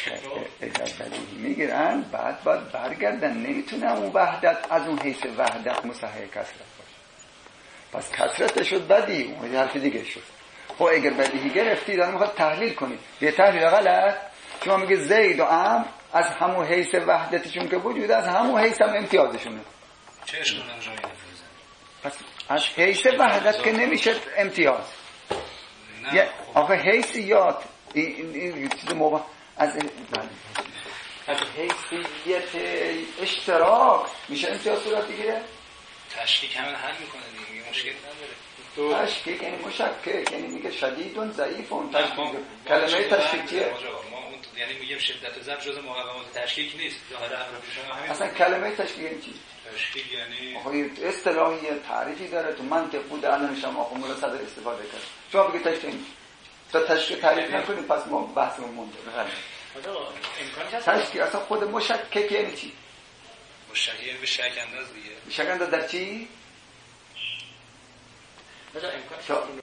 میگیرن بعد بعد برگردن، نمیتونه اون وحدت از اون حیث وحدت مصحح کثرت باشه. پس کثرت شد بدی، اون حرف دیگه شد. خب اگر بدیهی گرفتید الان میخواد تحلیل کنید، یه تحلیل غلط. شما میگه زید و عمرو از همون حیث وحدتشون که وجود از همون حیث هم امتیازشونه. چه اشکال داره جایی نفوزن؟ پس از حیث وحدت که نمیشه امتیاز. یه آخه حیثیات این این چیز موقع از از حیثیت اشتراک میشه امتیاز صورت بگیره. تشکیک همین حل میکنه دیگه، مشکل نداره. تشکیک یعنی مشکک، یعنی میگه شدیدون ضعیفون. کلمه تشکیک چیه؟ یعنی میگیم شدت و ضعف جزء مقومات تشکیک نیست. ظاهر امر شما همین. اصلا کلمه تشکیک یعنی چی؟ تشکیک یعنی آخه اصطلاحی تعریفی داره تو منطق بود الان شما آخه مولا صدر استفاده کرد. شما بگید تشکیک تا تشکیک تعریف نکنید پس ما بحثمون مونده. تشکیک اصلا خود مشکک یعنی چی؟ مشکک یعنی به شک انداز دیگه. شک انداز در چی؟ مثلا امکان